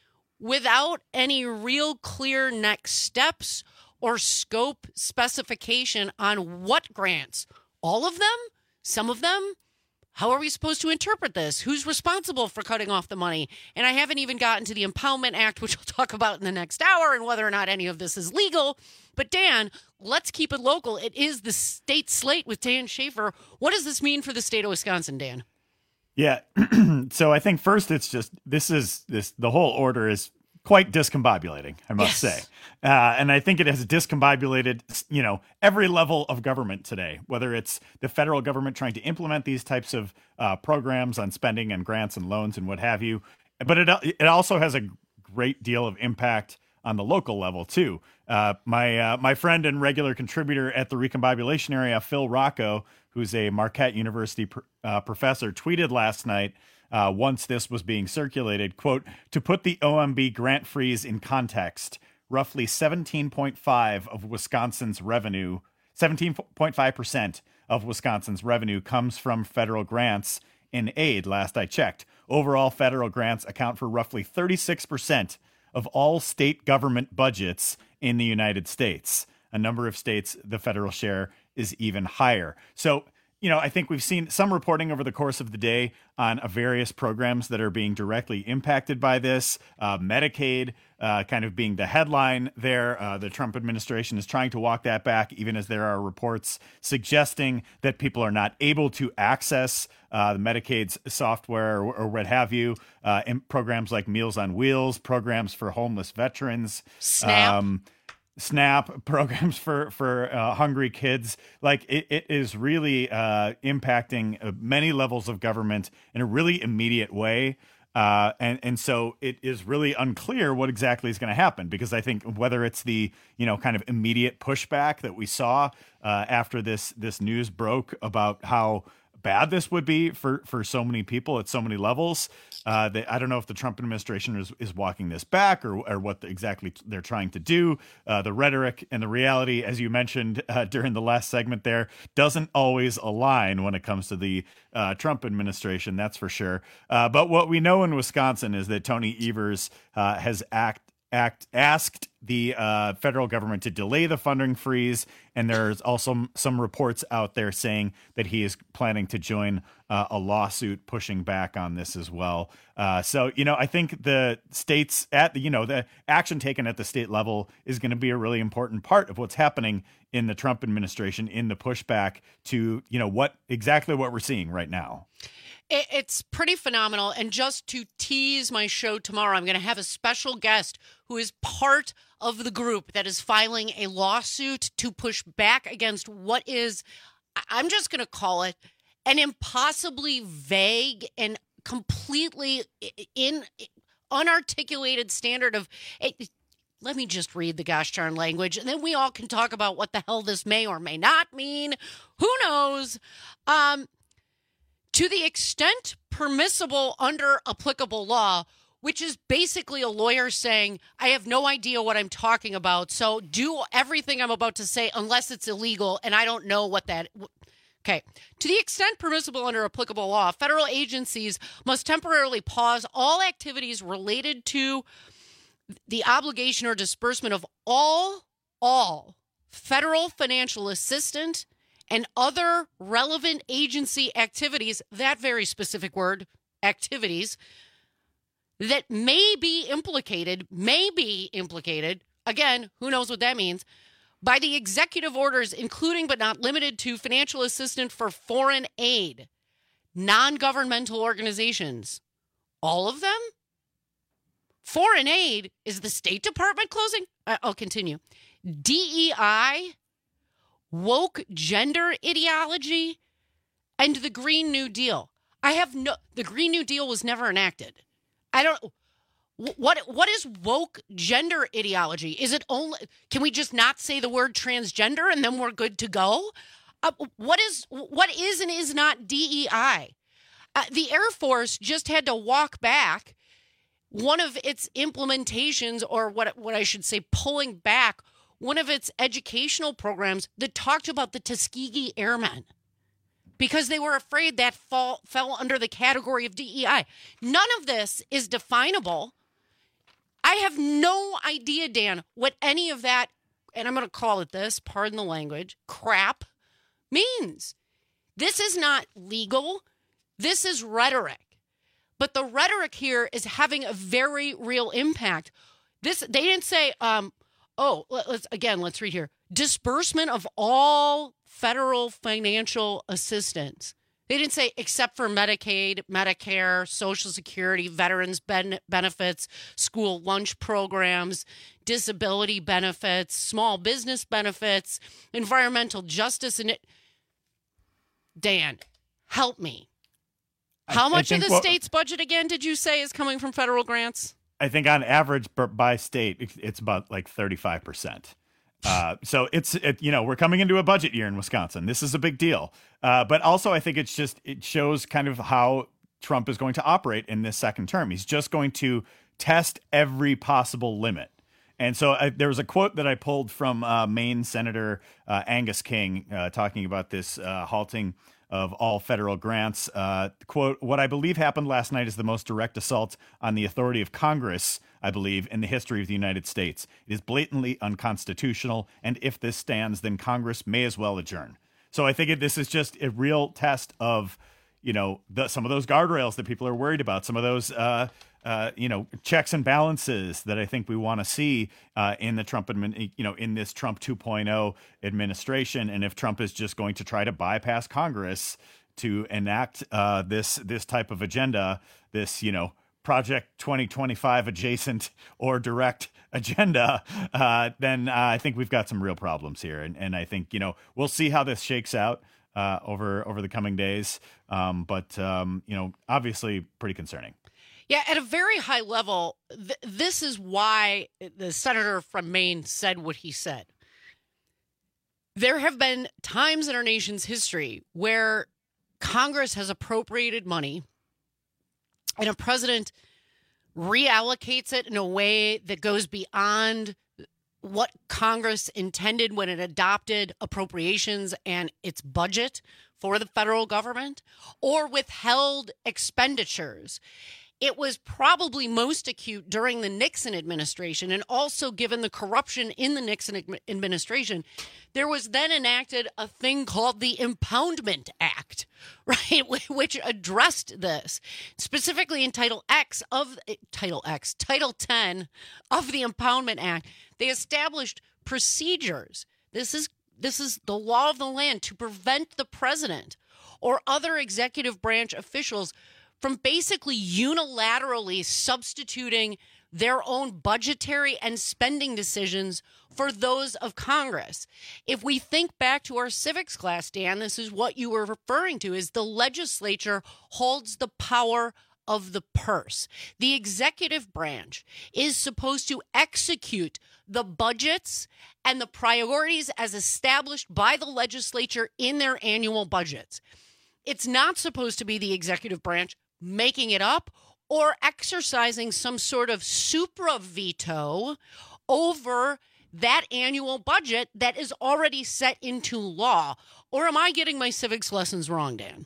without any real clear next steps or scope specification on what grants. All of them? Some of them? How are we supposed to interpret this? Who's responsible for cutting off the money? And I haven't even gotten to the Impoundment Act, which we'll talk about in the next hour, and whether or not any of this is legal. But Dan, let's keep it local. It is the State Slate with Dan Schaefer. What does this mean for the state of Wisconsin, Dan? Yeah. So I think first it's just, this is, this the whole order is quite discombobulating, I must Yes. say. Uh, and I think it has discombobulated, you know, every level of government today, whether it's the federal government trying to implement these types of uh, programs on spending and grants and loans and what have you. But it it also has a great deal of impact on the local level, too. Uh, my uh, my friend and regular contributor at the recombobulation area, Phil Rocco, who's a Marquette University pr- uh, professor, tweeted last night, Uh, once this was being circulated, quote, to put the O M B grant freeze in context, roughly seventeen point five of Wisconsin's revenue, seventeen point five percent of Wisconsin's revenue comes from federal grants in aid, last I checked. Overall, federal grants account for roughly thirty-six percent of all state government budgets in the United States. A number of states, the federal share is even higher. So, you know, I think we've seen some reporting over the course of the day on uh, various programs that are being directly impacted by this. Uh, Medicaid uh, kind of being the headline there. Uh, the Trump administration is trying to walk that back, even as there are reports suggesting that people are not able to access uh, the Medicaid's software or, or what have you. Uh, in programs like Meals on Wheels, programs for homeless veterans. SNAP. Um, SNAP programs for for uh, hungry kids. Like it, it is really uh, impacting uh, many levels of government in a really immediate way. Uh, and, and so it is really unclear what exactly is going to happen, because I think whether it's the, you know, kind of immediate pushback that we saw uh, after this this news broke about how bad this would be for, for so many people at so many levels, uh, that I don't know if the Trump administration is, is walking this back or, or what the, exactly they're trying to do. Uh, the rhetoric and the reality, as you mentioned uh, during the last segment there, doesn't always align when it comes to the uh, Trump administration, that's for sure. Uh, but what we know in Wisconsin is that Tony Evers uh, has act, act asked the uh, federal government to delay the funding freeze, and there's also some reports out there saying that he is planning to join uh, a lawsuit pushing back on this as well. Uh, so, you know, I think the states at the, you know, the action taken at the state level is going to be a really important part of what's happening in the Trump administration, in the pushback to, you know, what exactly what we're seeing right now. It's pretty phenomenal. And just to tease my show tomorrow, I'm going to have a special guest who is part of the group that is filing a lawsuit to push back against what is, I'm just going to call it, an impossibly vague and completely in unarticulated standard of, it, let me just read the gosh darn language, and then we all can talk about what the hell this may or may not mean. Who knows? Um, to the extent permissible under applicable law, which is basically a lawyer saying, I have no idea what I'm talking about, so do everything I'm about to say unless it's illegal, and I don't know what that... Okay. To the extent permissible under applicable law, federal agencies must temporarily pause all activities related to the obligation or disbursement of all, all federal financial assistance and other relevant agency activities, that very specific word, activities, that may be implicated, may be implicated, again, who knows what that means, by the executive orders, including but not limited to financial assistance for foreign aid, non-governmental organizations. All of them? Foreign aid is the State Department closing? I'll continue. D E I, woke gender ideology, and the Green New Deal. I have no, the Green New Deal was never enacted. I don't, what, what is woke gender ideology? Is it only, can we just not say the word transgender and then we're good to go? Uh, what is, what is and is not D E I? Uh, the Air Force just had to walk back one of its implementations, or what, what I should say, pulling back one of its educational programs that talked about the Tuskegee Airmen, because they were afraid that fall, fell under the category of D E I. None of this is definable. I have no idea, Dan, what any of that, and I'm going to call it this, pardon the language, crap means. This is not legal. This is rhetoric. But the rhetoric here is having a very real impact. This, they didn't say, um, oh, let's again, let's read here. Disbursement of all federal financial assistance. They didn't say except for Medicaid, Medicare, Social Security, veterans ben- benefits, school lunch programs, disability benefits, small business benefits, environmental justice. And it, Dan, help me. How I, much I of the what, state's budget, again, did you say is coming from federal grants? I think on average by state, it's about like thirty-five percent. Uh, so it's, it, you know, we're coming into a budget year in Wisconsin. This is a big deal. Uh, but also I think it's just, it shows kind of how Trump is going to operate in this second term. He's just going to test every possible limit. And so I, there was a quote that I pulled from uh, Maine Senator uh, Angus King uh, talking about this uh, halting of all federal grants. Uh, quote, what I believe happened last night is the most direct assault on the authority of Congress, I believe, in the history of the United States. It is blatantly unconstitutional, and if this stands, then Congress may as well adjourn. So I think it, this is just a real test of, you know, the, some of those guardrails that people are worried about, some of those, uh, uh, you know, checks and balances that I think we want to see uh, in the Trump, admin, you know, in this Trump two point oh administration. And if Trump is just going to try to bypass Congress to enact uh, this this type of agenda, this, you know, Project twenty twenty-five adjacent or direct agenda, uh, then uh, I think we've got some real problems here. And, and I think, you know, we'll see how this shakes out uh, over over the coming days. Um, but, um, you know, obviously pretty concerning. Yeah, at a very high level, th- this is why the senator from Maine said what he said. There have been times in our nation's history where Congress has appropriated money and a president reallocates it in a way that goes beyond what Congress intended when it adopted appropriations and its budget for the federal government, or withheld expenditures. It was probably most acute during the Nixon administration, and also given the corruption in the Nixon administration, there was then enacted a thing called the Impoundment Act, right, which addressed this. Specifically in Title X of Title X, Title ten of the Impoundment Act, they established procedures. This is this is the law of the land to prevent the president or other executive branch officials from basically unilaterally substituting their own budgetary and spending decisions for those of Congress. If we think back to our civics class, Dan, this is what you were referring to, is the legislature holds the power of the purse. The executive branch is supposed to execute the budgets and the priorities as established by the legislature in their annual budgets. It's not supposed to be the executive branch making it up or exercising some sort of supra veto over that annual budget that is already set into law. Or am I getting my civics lessons wrong, Dan?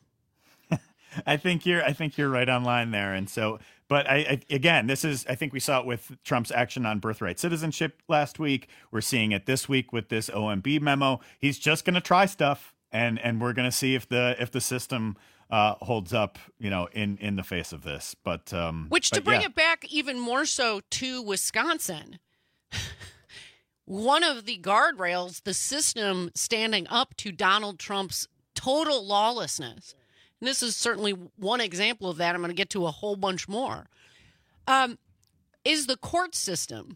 I think you're I think you're right on line there. And so, but I, I again, this is I think we saw it with Trump's action on birthright citizenship last week. We're seeing it this week with this O M B memo. He's just going to try stuff, and and we're going to see if the if the system Uh, holds up, you know, in, in the face of this. But um, which to but bring yeah. it back even more so to Wisconsin, one of the guardrails, the system standing up to Donald Trump's total lawlessness, and this is certainly one example of that. I'm going to get to a whole bunch more, um, is the court system.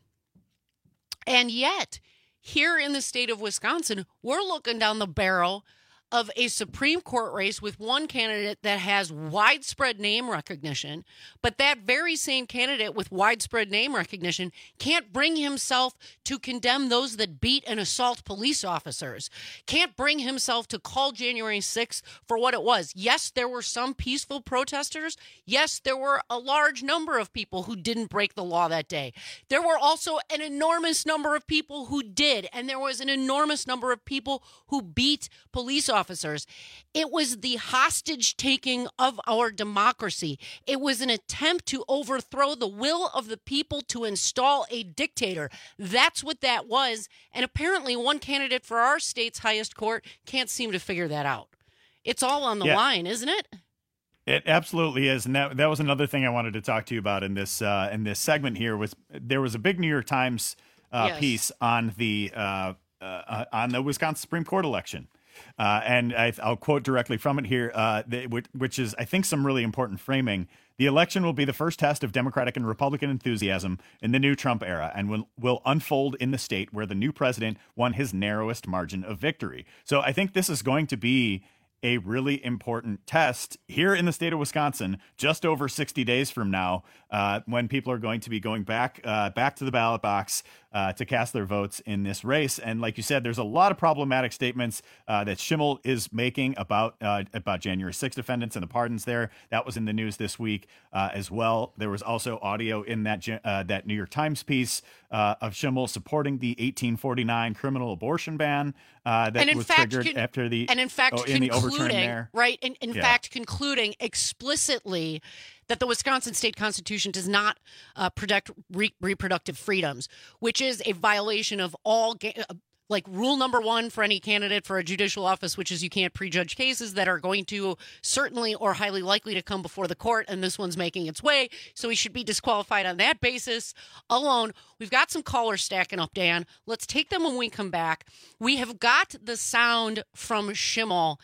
And yet, here in the state of Wisconsin, we're looking down the barrel of a Supreme Court race with one candidate that has widespread name recognition, but that very same candidate with widespread name recognition can't bring himself to condemn those that beat and assault police officers, can't bring himself to call January sixth for what it was. Yes, there were some peaceful protesters. Yes, there were a large number of people who didn't break the law that day. There were also an enormous number of people who did, and there was an enormous number of people who beat police officers. officers. It was the hostage taking of our democracy. It was an attempt to overthrow the will of the people to install a dictator. That's what that was. And apparently one candidate for our state's highest court can't seem to figure that out. It's all on the Yeah. line, isn't it? It absolutely is, and that that was another thing I wanted to talk to you about in this uh, in this segment here. Was there was a big New York Times uh, Yes. piece on the uh, uh, on the Wisconsin Supreme Court election. Uh, and I, I'll quote directly from it here, uh, the, which, which is, I think, some really important framing. The election will be the first test of Democratic and Republican enthusiasm in the new Trump era and will, will unfold in the state where the new president won his narrowest margin of victory. So I think this is going to be a really important test here in the state of Wisconsin, just over sixty days from now, uh, when people are going to be going back uh, back to the ballot box uh, to cast their votes in this race. And like you said, there's a lot of problematic statements uh, that Schimmel is making about uh, about January sixth defendants and the pardons there. That was in the news this week uh, as well. There was also audio in that uh, that New York Times piece uh, of Schimmel supporting the eighteen forty-nine criminal abortion ban uh, that And in was fact, triggered con- after the and in fact oh, in the overturn concluding there. right in, in Yeah. fact concluding explicitly that the Wisconsin state constitution does not uh, protect re- reproductive freedoms, which is a violation of all ga- uh, like rule number one for any candidate for a judicial office, which is you can't prejudge cases that are going to certainly or highly likely to come before the court. And this one's making its way. So he should be disqualified on that basis alone. We've got some callers stacking up, Dan. Let's take them when we come back. We have got the sound from Schimmel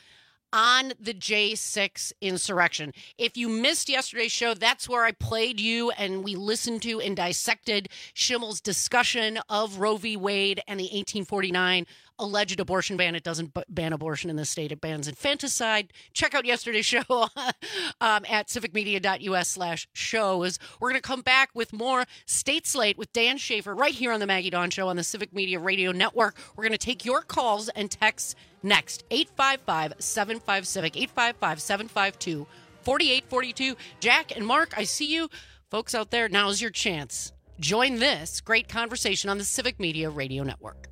on the J six insurrection. If you missed yesterday's show, that's where I played you and we listened to and dissected Schimmel's discussion of Roe v. Wade and the eighteen forty-nine alleged abortion ban. It doesn't b- ban abortion in this state. It bans infanticide. Check out yesterday's show um, at civicmedia.us slash shows. We're going to come back with more State Slate with Dan Schaefer right here on the Maggie Dawn Show on the Civic Media Radio Network. We're going to take your calls and texts next. eight five five, seven five, CIVIC, eight five five, seven five two, four eight four two. Jack and Mark, I see you. Folks out there, now's your chance. Join this great conversation on the Civic Media Radio Network.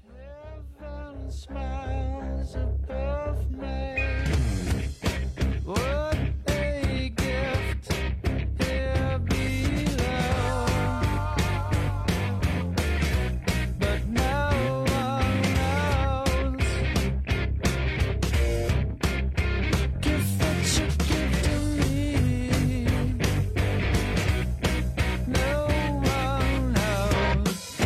Smiles above me. What a gift here below. But no one knows. Gift that you give to me. No one knows.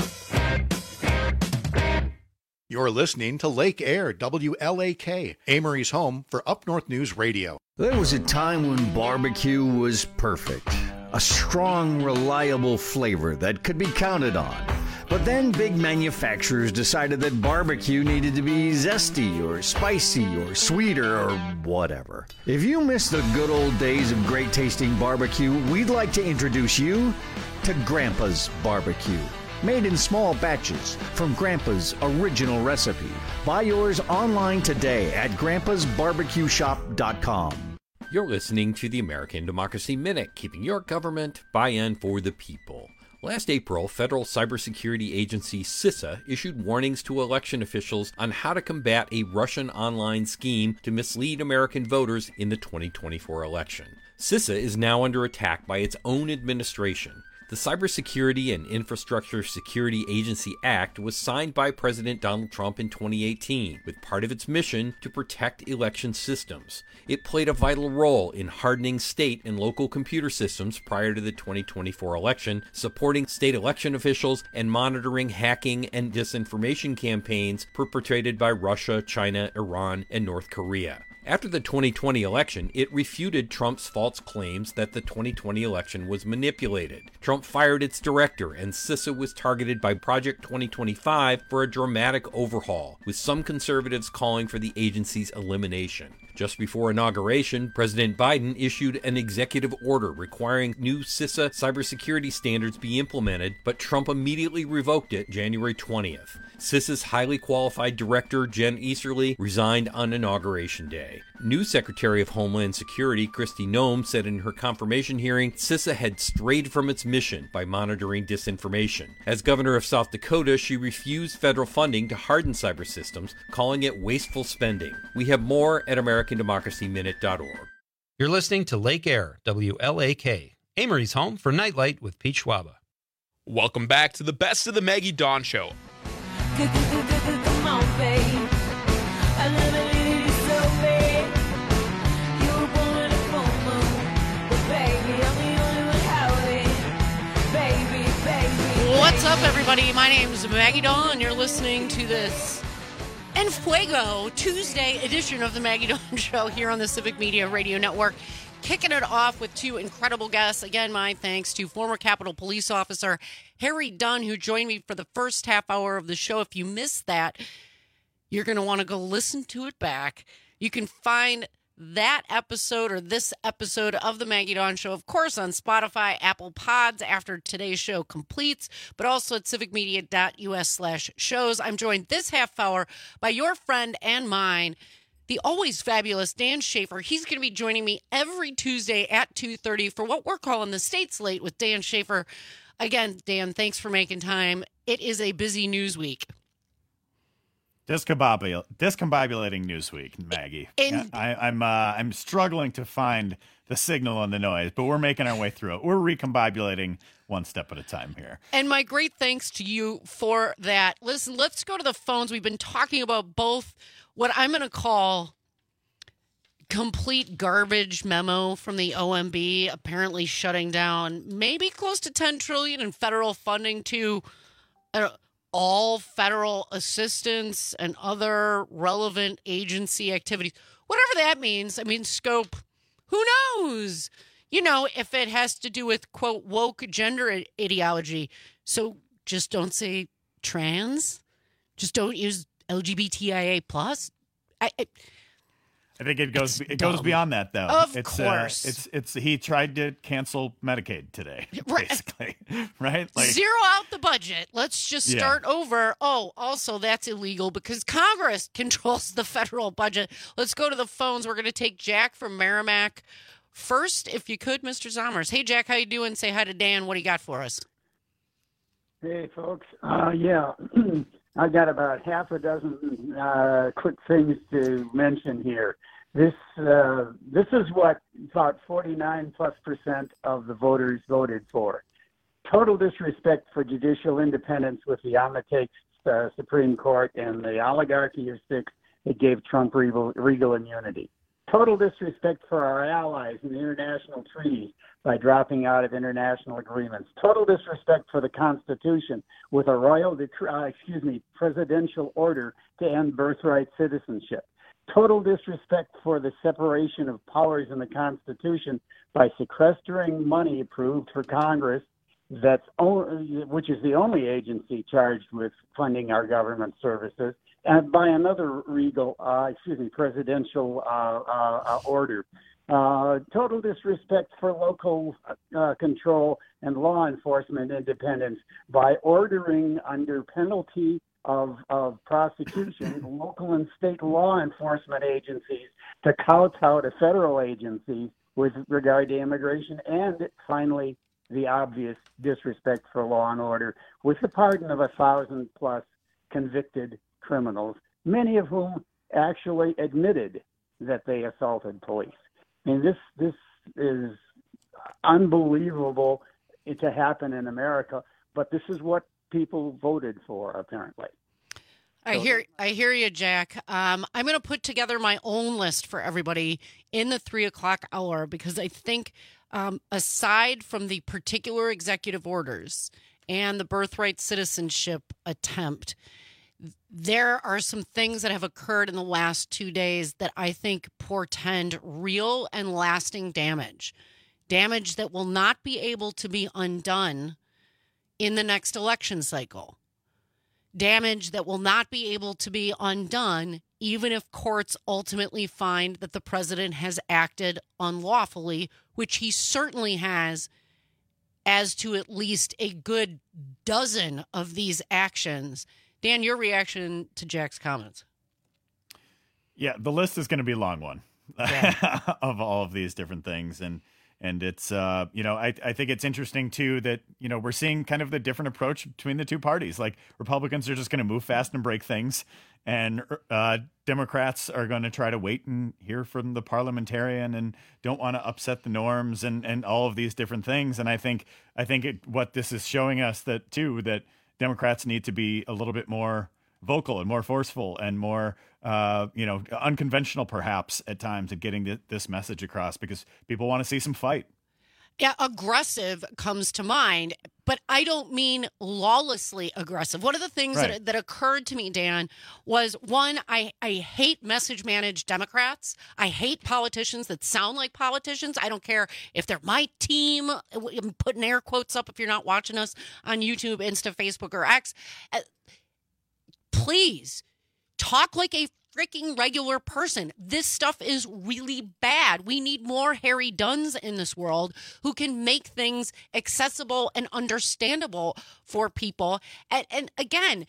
You're listening to Lake Air, W L A K, Amory's home for Up North News Radio. There was a time when barbecue was perfect. A strong, reliable flavor that could be counted on. But then big manufacturers decided that barbecue needed to be zesty or spicy or sweeter or whatever. If you miss the good old days of great tasting barbecue, we'd like to introduce you to Grandpa's Barbecue. Made in small batches from Grandpa's original recipe. Buy yours online today at grandpas barbecue shop dot com. You're listening to the American Democracy Minute, keeping your government by and for the people. Last April, federal cybersecurity agency CISA issued warnings to election officials on how to combat a Russian online scheme to mislead American voters in the twenty twenty-four election. CISA is now under attack by its own administration. The Cybersecurity and Infrastructure Security Agency Act was signed by President Donald Trump in twenty eighteen, with part of its mission to protect election systems. It played a vital role in hardening state and local computer systems prior to the twenty twenty-four election, supporting state election officials and monitoring hacking and disinformation campaigns perpetrated by Russia, China, Iran, and North Korea. After the twenty twenty election, it refuted Trump's false claims that the twenty twenty election was manipulated. Trump fired its director, and CISA was targeted by Project twenty twenty-five for a dramatic overhaul, with some conservatives calling for the agency's elimination. Just before inauguration, President Biden issued an executive order requiring new CISA cybersecurity standards be implemented, but Trump immediately revoked it January twentieth. CISA's highly qualified director, Jen Easterly, resigned on Inauguration Day. New Secretary of Homeland Security, Kristi Noem, said in her confirmation hearing, CISA had strayed from its mission by monitoring disinformation. As governor of South Dakota, she refused federal funding to harden cyber systems, calling it wasteful spending. We have more at american democracy minute dot org. You're listening to Lake Air, W L A K, Amory's home for Nightlight with Pete Schwaba. Welcome back to the best of the Maggie Dawn Show. Come on, babe. I never needed you so bad. You were born in a full moon, but baby, I'm the only one howling. Baby, baby. What's up, everybody? My name's Maggie Dawn. You're listening to this En Fuego Tuesday edition of the Maggie Dawn Show here on the Civic Media Radio Network. Kicking it off with two incredible guests. Again, my thanks to former Capitol Police Officer Harry Dunn, who joined me for the first half hour of the show. If you missed that, you're going to want to go listen to it back. You can find that episode or this episode of the Maggie Dawn Show, of course, on Spotify, Apple Pods after today's show completes, but also at civicmedia.us slash shows. I'm joined this half hour by your friend and mine, the always fabulous Dan Schaefer. He's going to be joining me every Tuesday at two thirty for what we're calling the State Slate with Dan Schaefer. Again, Dan, thanks for making time. It is a busy news week. Discombobul- discombobulating news week, Maggie. In- I, I'm uh, I'm struggling to find the signal and the noise, but we're making our way through it. We're recombobulating one step at a time here. And my great thanks to you for that. Listen, let's go to the phones. We've been talking about both what I'm going to call complete garbage memo from the O M B, apparently shutting down maybe close to ten trillion dollars in federal funding to uh, all federal assistance and other relevant agency activities. Whatever that means. I mean, scope, who knows? You know, if it has to do with, quote, woke gender ideology. So just don't say trans. Just don't use L G B T I A plus. I, I, I think it goes It's it goes dumb. beyond that, though. Of it's, course. Uh, it's it's he tried to cancel Medicaid today, Right. basically, right? Like, Zero out the budget. Let's just Yeah. start over. Oh, also, that's illegal because Congress controls the federal budget. Let's go to the phones. We're going to take Jack from Merrimack first, if you could, Mister Zommers. Hey, Jack, how you doing? Say hi to Dan. What do you got for us? Hey, folks. Uh, yeah, I got about half a dozen uh, quick things to mention here. This uh, this is what about forty-nine plus percent of the voters voted for. Total disrespect for judicial independence with the on the takes uh, Supreme Court and the oligarchy of six that gave Trump regal, regal immunity. Total disrespect for our allies in the international treaties by dropping out of international agreements. Total disrespect for the Constitution with a royal, dec- uh, excuse me, presidential order to end birthright citizenship. Total disrespect for the separation of powers in the Constitution by sequestering money approved for Congress, that's only, which is the only agency charged with funding our government services, and by another regal, uh, excuse me, presidential uh, uh, uh, order. Uh, total disrespect for local uh, control and law enforcement independence by ordering under penalty of, of prosecution local and state law enforcement agencies to kowtow to federal agencies with regard to immigration, and finally, the obvious disrespect for law and order with the pardon of a thousand plus convicted criminals, many of whom actually admitted that they assaulted police. I mean, this this is unbelievable to happen in America, but this is what people voted for, apparently. I hear I hear you, Jack. Um, I'm going to put together my own list for everybody in the three o'clock hour because I think um, aside from the particular executive orders and the birthright citizenship attempt, there are some things that have occurred in the last two days that I think portend real and lasting damage, damage that will not be able to be undone in the next election cycle. Damage that will not be able to be undone even if courts ultimately find that the president has acted unlawfully, which he certainly has, as to at least a good dozen of these actions. Dan, your reaction to Jack's comments? Yeah, the list is going to be a long one Yeah. of all of these different things. And and it's, uh, you know, I, I think it's interesting, too, that, you know, we're seeing kind of the different approach between the two parties. Like Republicans are just going to move fast and break things. And uh, Democrats are going to try to wait and hear from the parliamentarian and don't want to upset the norms and, and all of these different things. And I think I think it, what this is showing us that, too, that Democrats need to be a little bit more vocal and more forceful and more, uh, you know, unconventional perhaps at times at getting th- this message across because people want to see some fight. Yeah, aggressive comes to mind, but I don't mean lawlessly aggressive. One of the things Right. that, that occurred to me, Dan, was one, I, I hate message managed Democrats. I hate politicians that sound like politicians. I don't care if they're my team. I'm putting air quotes up if you're not watching us on YouTube, Insta, Facebook, or X. Uh, Please talk like a freaking regular person. This stuff is really bad. We need more Harry Dunns in this world who can make things accessible and understandable for people. And, and again,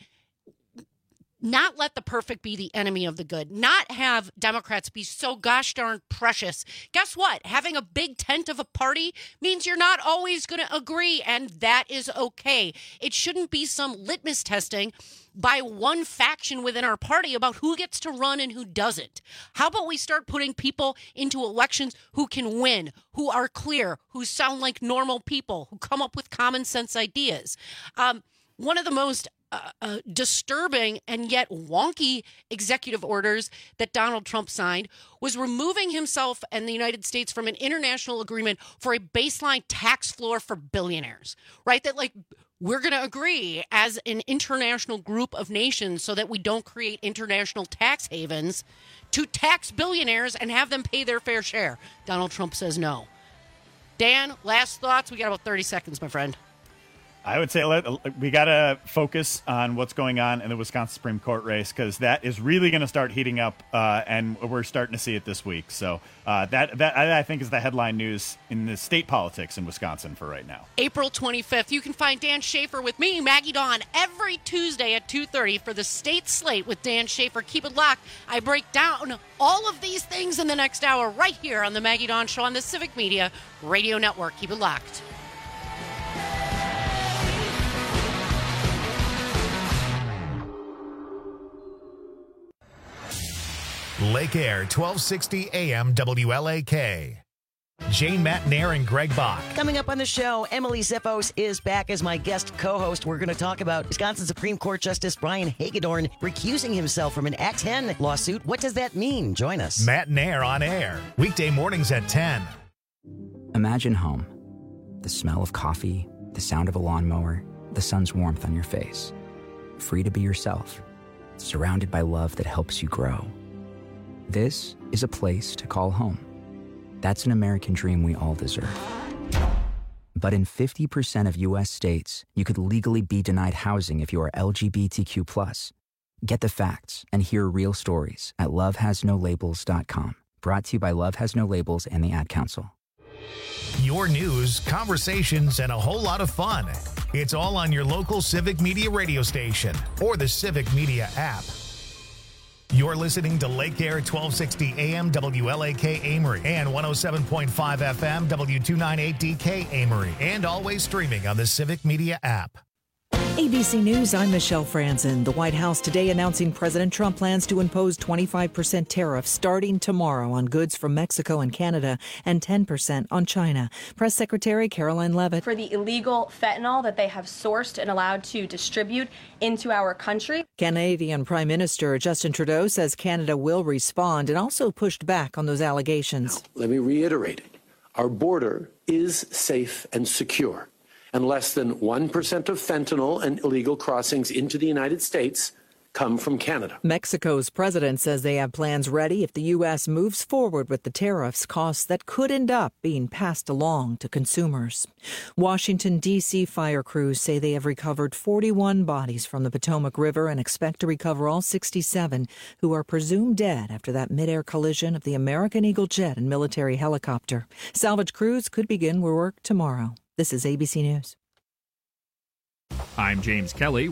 not let the perfect be the enemy of the good. Not have Democrats be so gosh darn precious. Guess what? Having a big tent of a party means you're not always going to agree, and that is okay. It shouldn't be some litmus testing by one faction within our party about who gets to run and who doesn't. How about we start putting people into elections who can win, who are clear, who sound like normal people, who come up with common sense ideas? Um, one of the most uh, uh, disturbing and yet wonky executive orders that Donald Trump signed was removing himself and the United States from an international agreement for a baseline tax floor for billionaires, right? That like, we're going to agree as an international group of nations so that we don't create international tax havens to tax billionaires and have them pay their fair share. Donald Trump says no. Dan, last thoughts? We got about thirty seconds, my friend. I would say let, we got to focus on what's going on in the Wisconsin Supreme Court race, because that is really going to start heating up, uh, and we're starting to see it this week. So uh, that, that I think is the headline news in the state politics in Wisconsin for right now. April twenty-fifth, you can find Dan Schaefer with me, Maggie Dawn, every Tuesday at two thirty for the State Slate with Dan Schaefer. Keep it locked. I break down all of these things in the next hour right here on the Maggie Dawn Show on the Civic Media Radio Network. Keep it locked. Lake Air, twelve sixty A M W L A K. Jane Matnair and Greg Bach. Coming up on the show, Emily Zippos is back as my guest co-host. We're going to talk about Wisconsin Supreme Court Justice Brian Hagedorn recusing himself from an Act ten lawsuit. What does that mean? Join us. Matnair on air, weekday mornings at ten. Imagine home. The smell of coffee, the sound of a lawnmower, the sun's warmth on your face. Free to be yourself, surrounded by love that helps you grow. This is a place to call home. That's an American dream we all deserve. But in fifty percent of U S states, you could legally be denied housing if you are L G B T Q plus. Get the facts and hear real stories at love has no labels dot com. Brought to you by Love Has No Labels and the Ad Council. Your news, conversations, and a whole lot of fun. It's all on your local Civic Media radio station or the Civic Media app. You're listening to Lake Air twelve sixty A M W L A K Amory and one oh seven point five F M W two ninety-eight D K Amory, and always streaming on the Civic Media app. A B C News, I'm Michelle Franzen. The White House today announcing President Trump plans to impose twenty-five percent tariffs starting tomorrow on goods from Mexico and Canada and ten percent on China. Press Secretary Caroline Leavitt. For the illegal fentanyl that they have sourced and allowed to distribute into our country. Canadian Prime Minister Justin Trudeau says Canada will respond and also pushed back on those allegations. Now, let me reiterate it. Our border is safe and secure. And less than one percent of fentanyl and illegal crossings into the United States come from Canada. Mexico's president says they have plans ready if the U S moves forward with the tariffs, costs that could end up being passed along to consumers. Washington, D C fire crews say they have recovered forty-one bodies from the Potomac River and expect to recover all sixty-seven who are presumed dead after that mid-air collision of the American Eagle jet and military helicopter. Salvage crews could begin work tomorrow. This is A B C News. I'm James Kelly.